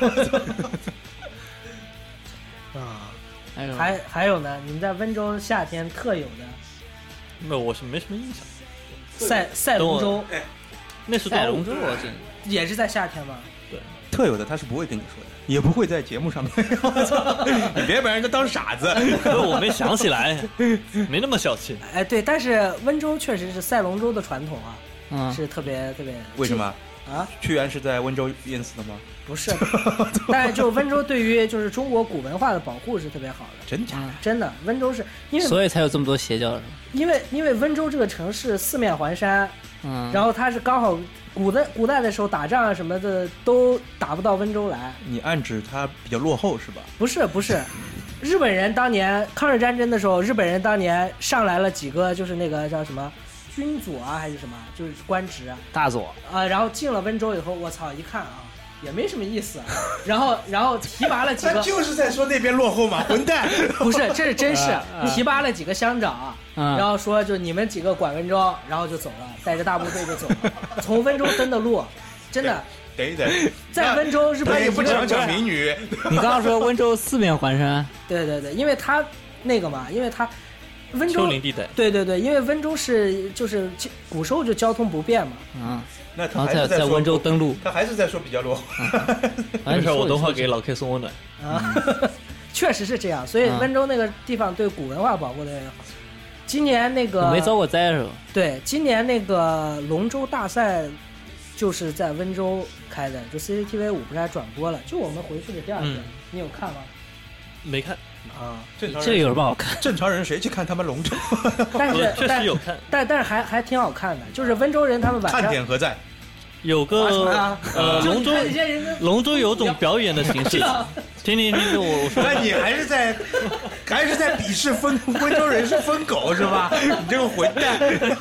啊， 还有还还有呢？你们在温州夏天特有的那我是没什么印象。 赛赛龙舟， 那是端午赛龙舟，我真也是在夏天吗？ 特有的他是不会跟你说的，也不会在节目上面。你别把人家当傻子。 我没想起来，没那么小气。 哎，对，但是温州确实是赛龙舟的传统啊， 嗯是特别特别。 为什么啊？ 屈原是在温州淹死的吗？ 不是，但是就温州对于就是中国古文化的保护是特别好的， 真假的？ 真的，温州是因为所以才有这么多邪教， 因为因为温州这个城市四面环山， 嗯， 然后它是刚好古代古代的时候打仗啊什么的都打不到温州来。 你暗指他比较落后是吧？ 不是不是，日本人当年抗日战争的时候，日本人当年上来了几个就是那个叫什么军佐啊还是什么，就是官职啊， 大佐啊，然后进了温州以后，我操，一看啊。也没什么意思，然后然后提拔了几个， 他就是在说那边落后嘛，混蛋！ 不是，这是真事，提拔了几个乡长， 嗯然后说就你们几个管温州，然后就走了，带着大部队就走了，从温州登的陆，真的。 等一等， 在温州日本他也不讲讲民女。 你刚刚说温州四面环山， 对对对，因为他那个嘛，因为他温州丘陵地带， 对对对，因为温州是就是古时候就交通不便嘛， 嗯。 那他然后还是说在在温州登陆， 他还是在说比较落后。 没事，我等会儿给老 K 送温暖。 啊，确实是这样，所以温州那个地方对古文化保护的也好。今年那个没遭过灾是吧？ 对，今年那个龙舟大赛就是在温州开的，就 C C T V 五不是还转播了？就我们回去的第二天， 嗯、 你有看吗？ 没看。 啊， 这个有什么好看？ 正常人谁去看他们龙舟？ 但是确实有看， 但但是还还挺好看的。就是温州人他们晚上看点何在？ 有个、 啊、 呃龙舟，龙舟有种表演的形式。听听听，我我说， 那你还是在还是在鄙视温温州人是疯狗是吧？你这个混蛋！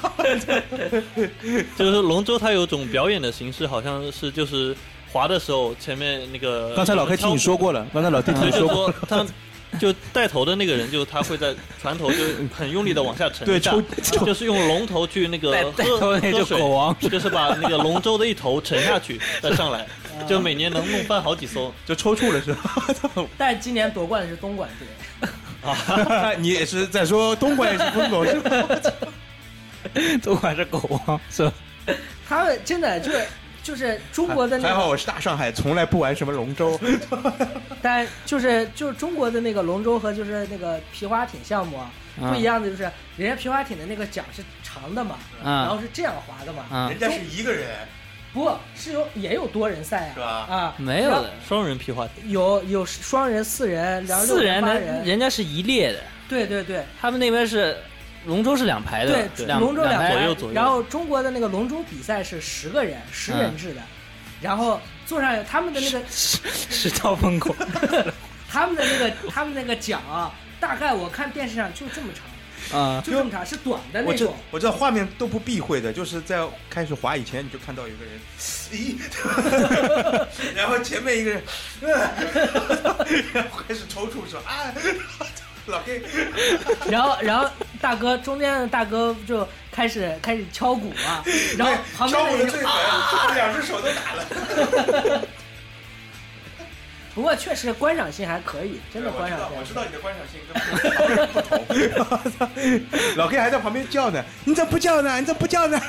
就是龙舟它有种表演的形式，好像是就是划的时候前面那个。 刚才老 K 听你说过了，刚才老 K 听你说过， 他就带头的那个人，就他会在船头就很用力的往下沉， 对，抽就是用龙头去那个喝喝水，就是把那个龙舟的一头沉下去再上来，就每年能弄翻好几艘， 就抽搐了是吧？ 但今年夺冠的是东莞队。 啊，你也是在说东莞也是疯狗是吧？ 东莞是狗王是吧？ 他们真的就是。就是中国的那个， 还好我是大上海，从来不玩什么龙舟。 但就是就是中国的那个龙舟和就是那个皮划艇项目啊， 嗯、 不一样的就是人家皮划艇的那个桨是长的嘛， 嗯、 然后是这样划的嘛， 嗯、 人家是一个人， 不是有也有多人赛啊， 是吧？ 啊， 没有的， 双人皮划艇有有双人、四人，然后四人的八人， 人家是一列的， 对对对， 他们那边是龙舟是两排的， 对， 两龙舟两排左右左右。 然后中国的那个龙舟比赛是十个人，十人制的， 嗯、 然后坐上他们的那个十道风口， 他们的那个他们那个桨啊，大概我看电视上就这么长。 啊、 嗯，就这么长，是短的那我知种。 我知道画面都不避讳的，就是在开始滑以前，你就看到有个人，咦，然后前面一个人，然后开始抽搐说啊，老 K， 然后然后大哥中间的大哥就开始开始敲鼓啊，然后旁边敲鼓的人的最狠，啊、两只手都打了。 不过确实观赏性还可以，真的观赏性。 我知道你的观赏性跟旁人不同。老 K 还在旁边叫呢，你怎么不叫呢？你怎么不叫呢？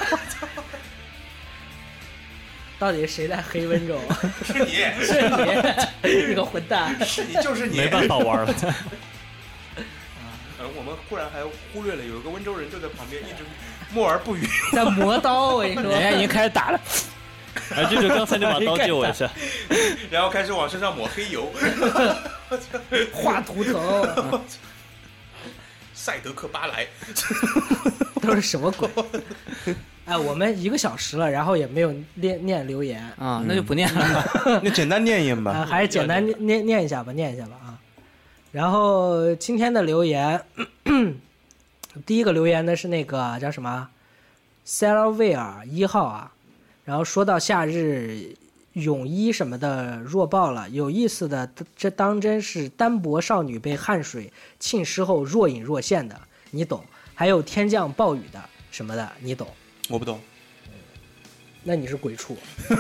到底谁在黑温州？ 是你， 是你，你个混蛋！ 是你，就是你， 没办法玩了。 呃，我们忽然还忽略了有一个温州人就在旁边一直默而不语， 在磨刀。我跟你说， 人家已经开始打了。 哎，舅舅刚才那把刀借我一下， 然后开始往身上抹黑油， 画图腾， 赛德克巴莱， 都是什么鬼？哎，我们一个小时了，然后也没有念念留言啊，那就不念了， 那简单念一念吧， 啊、还是简单念念念一下吧，念一下吧啊。然后今天的留言，第一个留言的是那个叫什么 Sarah 威尔一号啊。然后说到夏日泳衣什么的弱爆了，有意思的，这当真是单薄少女被汗水浸湿后若隐若现的，你懂？还有天降暴雨的什么的，你懂？ 我不懂。 那你是鬼畜。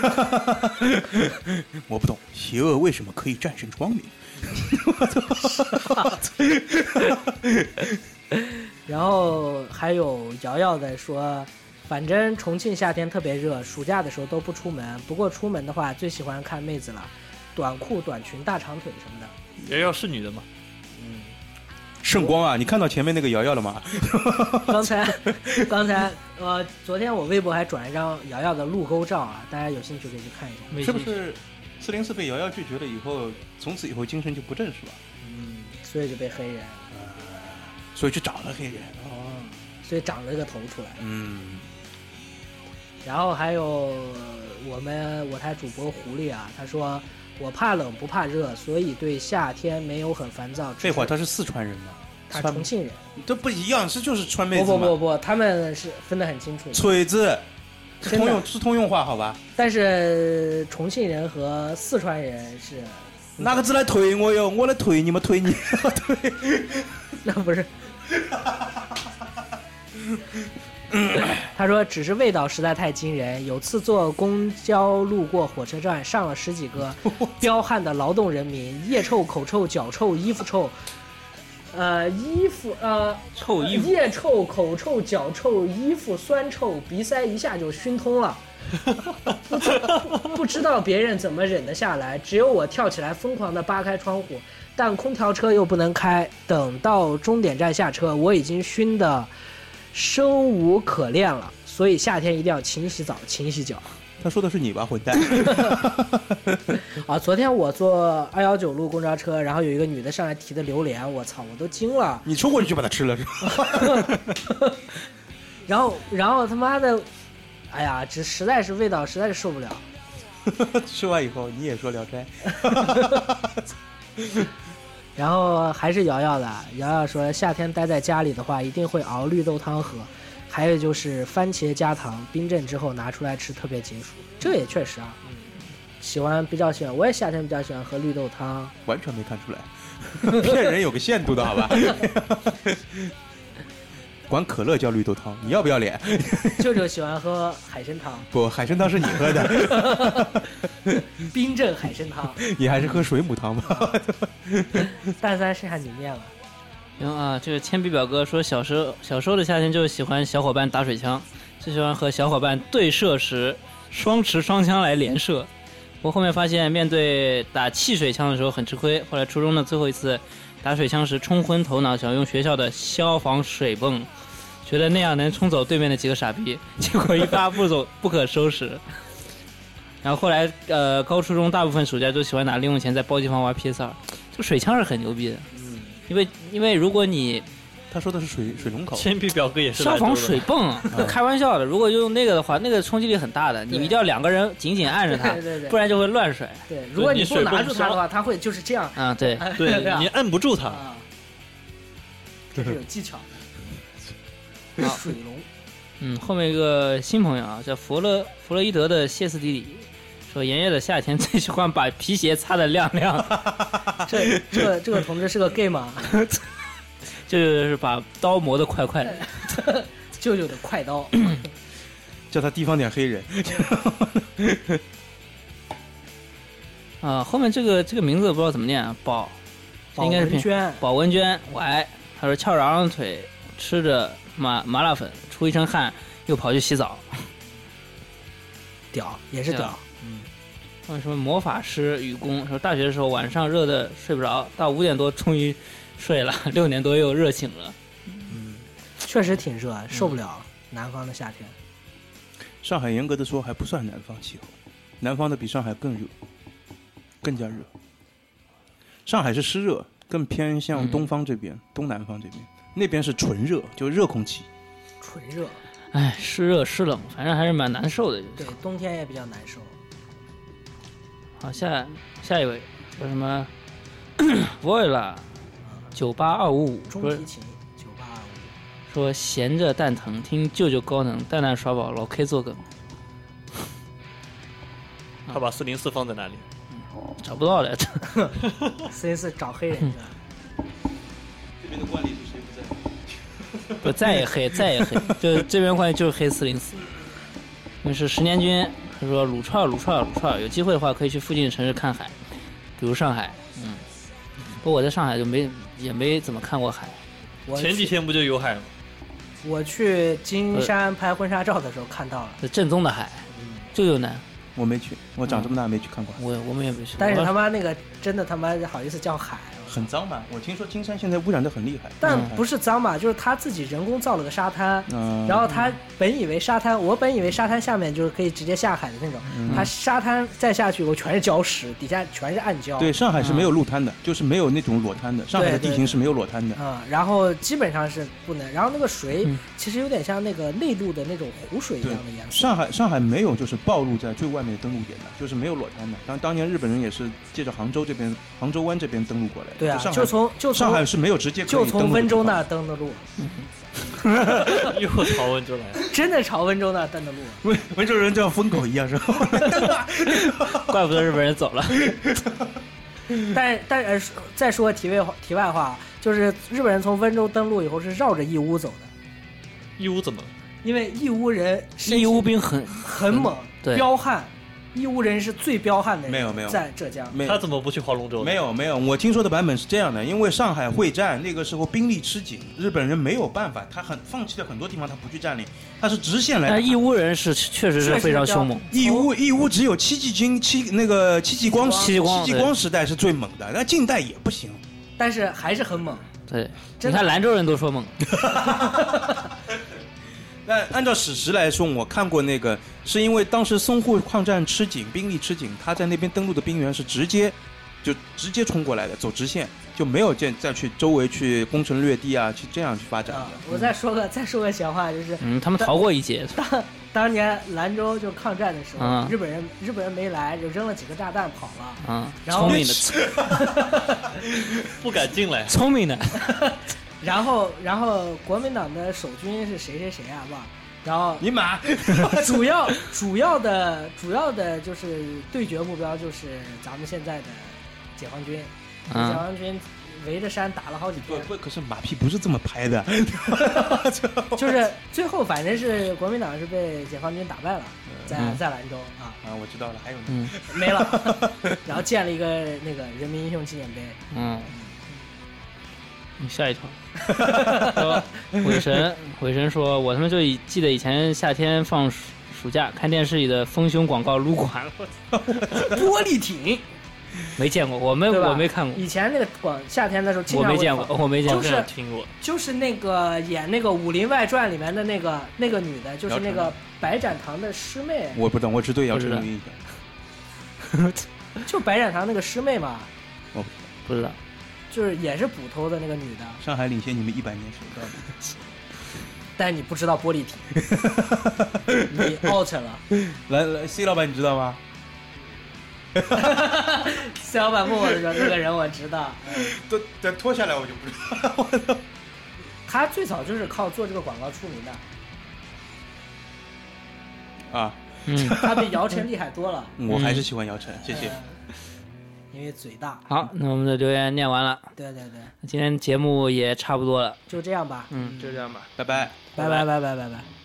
我不懂，邪恶为什么可以战胜光明？ 然后还有瑶瑶在说。反正重庆夏天特别热，暑假的时候都不出门。不过出门的话，最喜欢看妹子了，短裤、短裙、大长腿什么的。 瑶瑶是女的吗？ 嗯。 圣光啊，你看到前面那个瑶瑶了吗？ 刚才，刚才，呃，昨天我微博还转一张瑶瑶的露沟照啊，大家有兴趣可以去看一下。 是不是四零四被瑶瑶拒绝了以后，从此以后精神就不正是吧？ 嗯，所以就被黑人， 呃、所以去找了黑人。 哦，所以长了个头出来。 嗯。 然后还有我们我台主播狐狸啊，他说我怕冷不怕热，所以对夏天没有很烦躁。 废话，他是四川人吗？ 他重庆人， 这不一样，是就是川妹子吗？不不不不，他们是分得很清楚。 锤子是通用是通用话，好吧？ 但是重庆人和四川人是哪个字来推我哟？我来推你们推你，推那不是。他说只是味道实在太惊人，有次坐公交路过火车站，上了十几个彪悍的劳动人民，腋臭口臭脚臭衣服臭，呃衣服呃臭衣服， 腋臭口臭脚臭衣服酸臭，鼻塞一下就熏通了。不, 不, 不知道别人怎么忍得下来，只有我跳起来疯狂地扒开窗户，但空调车又不能开。等到终点站下车，我已经熏得生无可恋了，所以夏天一定要勤洗澡勤洗脚。 他说的是你吧，混蛋。 啊，昨天我坐二幺九路公交车，然后有一个女的上来提的榴莲，我操，我都惊了。 你冲过去就把它吃了是吧？ 然后然后他妈的哎呀，这实在是味道实在是受不了。 吃完以后你也说聊斋。 然后还是瑶瑶的，瑶瑶说夏天待在家里的话一定会熬绿豆汤喝，还有就是番茄加糖冰镇之后拿出来吃特别解暑。这也确实啊，喜欢比较喜欢，我也夏天比较喜欢喝绿豆汤。 完全没看出来，骗人有个限度的好吧。管可乐叫绿豆汤，你要不要脸？ 舅舅喜欢喝海参汤。 不，海参汤是你喝的。 冰镇海参汤。 你还是喝水母汤吧。 大三剩下你念了。 行啊，这个铅笔表哥说小时候小时候的夏天就喜欢小伙伴打水枪，最喜欢和小伙伴对射时双持双枪来连射。我后面发现面对打气水枪的时候很吃亏，后来初中的最后一次打水枪时冲昏头脑，想用学校的消防水泵，觉得那样能冲走对面的几个傻逼，结果一发不走不可收拾。 然后后来呃高初中大部分暑假都喜欢拿零用钱在包机房玩 P S 二，这个水枪是很牛逼的，嗯，因为因为如果你他说的是水水龙口， 铅笔表哥也是消防水泵，开玩笑的。如果用那个的话，那个冲击力很大的，你一定要两个人紧紧按着它， 对对对， 不然就会乱甩。 对，如果你不拿住它的话，它会就是这样。 啊，对对，你按不住它， 啊、这是有技巧的。水龙。 嗯，后面一个新朋友啊，叫弗洛弗洛伊德的歇斯底里，说炎热的夏天最喜欢把皮鞋擦得亮亮。 这这个这个同志是个 gay 吗？ 就是把刀磨得快快的， 舅舅的快刀， 叫他提防点黑人。 啊，后面这个这个名字不知道怎么念啊，宝，应该是宝文娟， 宝文娟，喂，他说翘着二郎腿，吃着麻麻辣粉，出一身汗，又跑去洗澡， 屌也是屌。 嗯，他们说魔法师雨宫说大学的时候晚上热的睡不着，到五点多终于睡了，六点多又热醒了。 嗯，确实挺热，受不了、嗯、南方的夏天。 上海严格的说还不算南方气候，南方的比上海更热，更加热。上海是湿热，更偏向东方这边、嗯、东南方这边，那边是纯热，就热空气。 纯热。 哎，湿热湿冷，反正还是蛮难受的。 对，冬天也比较难受。 好，下下一位说什么 ？Voila。九八二五五中提琴，九八二五五说闲着蛋疼，听舅舅高能，蛋蛋耍宝，老 K 做梗。 他把四零四放在哪里？ 嗯、找不到了。 四零四找黑人的。 这边的惯例是谁不在？ 不，再也黑，再也黑，就这边惯例就是黑四零四。因为是十年军，他说鲁串鲁串鲁串，有机会的话可以去附近的城市看海，比如上海。嗯，不过我在上海就没。也没怎么看过海， 前几天不就有海吗？ 我去金山拍婚纱照的时候看到了， 是正宗的海，就有南。 我没去，我长这么大没去看过。 我我们也没去。 但是他妈那个真的他妈好意思叫海， 很脏吧？我听说金山现在污染的很厉害。 但不是脏吧？就是他自己人工造了个沙滩， 嗯、 然后他本以为沙滩，我本以为沙滩下面就是可以直接下海的那种，嗯、他沙滩再下去以后全是礁石，底下全是暗礁。 对，上海是没有路滩的，嗯、就是没有那种裸滩的。上海的地形是没有裸滩的。 啊、嗯，然后基本上是不能，然后那个水其实有点像那个内陆的那种湖水一样的颜色。 上海上海没有就是暴露在最外面的登陆点的，就是没有裸滩的。当当年日本人也是借着杭州这边杭州湾这边登陆过来的。 对啊， 就, 就从就从上海是没有直接可以就从温州那登的路， 又朝温州来了， 真的朝温州那登的路。 温温州人就像疯狗一样，是吧？ 怪不得日本人走了。 但但是再说题外题外话，就是日本人从温州登陆以后是绕着义乌走的。 义乌怎么？ 因为义乌人， 义乌兵很很猛， 对， 彪悍。义乌人是最彪悍的人， 没有没有， 在浙江， 他怎么不去划龙舟？ 没有没有，我听说的版本是这样的，因为上海会战那个时候兵力吃紧，日本人没有办法，他很放弃了很多地方，他不去占领，他是直线来打。 但义乌人是确实是非常凶猛， 义乌义乌只有戚继军七那个戚继光戚继光戚继光时代是最猛的，那近代也不行， 但是还是很猛。 对，你看兰州人都说猛。 但按照史实来说，我看过那个，是因为当时淞沪抗战吃紧，兵力吃紧，他在那边登陆的兵员是直接就直接冲过来的，走直线，就没有再再去周围去攻城略地啊，去这样去发展的。 啊、我再说个再说个闲话，就是嗯，他们逃过一劫。 当当年兰州就抗战的时候， 嗯、 日本人日本人没来，就扔了几个炸弹跑了。 嗯， 然后聪明的， 不敢进来， 聪明的。 然后，然后国民党的守军是谁谁谁啊？吧，然后你马主要主要的主要的就是对决目标就是咱们现在的解放军， 嗯、 解放军围着山打了好几天。 不不，可是马屁不是这么拍的， 就是最后反正是国民党是被解放军打败了，在、 嗯、 在兰州啊啊，我知道了，还有呢， 嗯、 没了，然后建了一个那个人民英雄纪念碑。 嗯。你吓一跳。说鬼神，鬼神说，我他妈就记得以前夏天放暑暑假看电视里的丰胸广告撸管， 玻璃艇， 没见过，我没我没看过。 以前那个广夏天的时候经常我没见过，我没见过， 就是听过， 就是那个演那个《武林外传》里面的那个那个女的，就是那个白展堂的师妹。 我不懂，我只对姚晨有印象。 就白展堂那个师妹嘛， 哦， 不知道， 就是也是捕头的那个女的。 上海领先你们一百年，知道吗？ 但你不知道玻璃体，你 out 了。 来来 ，C 老板你知道吗 ？C 老板问我说：“那个人我知道。” 都等脱下来我就不知道。我操！ 他最早就是靠做这个广告出名的。 啊， 嗯， 他比姚晨厉害多了。 我还是喜欢姚晨，谢谢。 因为嘴大。 好，那我们的留言念完了。 对对对， 今天节目也差不多了， 就这样吧。 嗯，就这样吧，拜拜， 拜拜拜拜拜拜。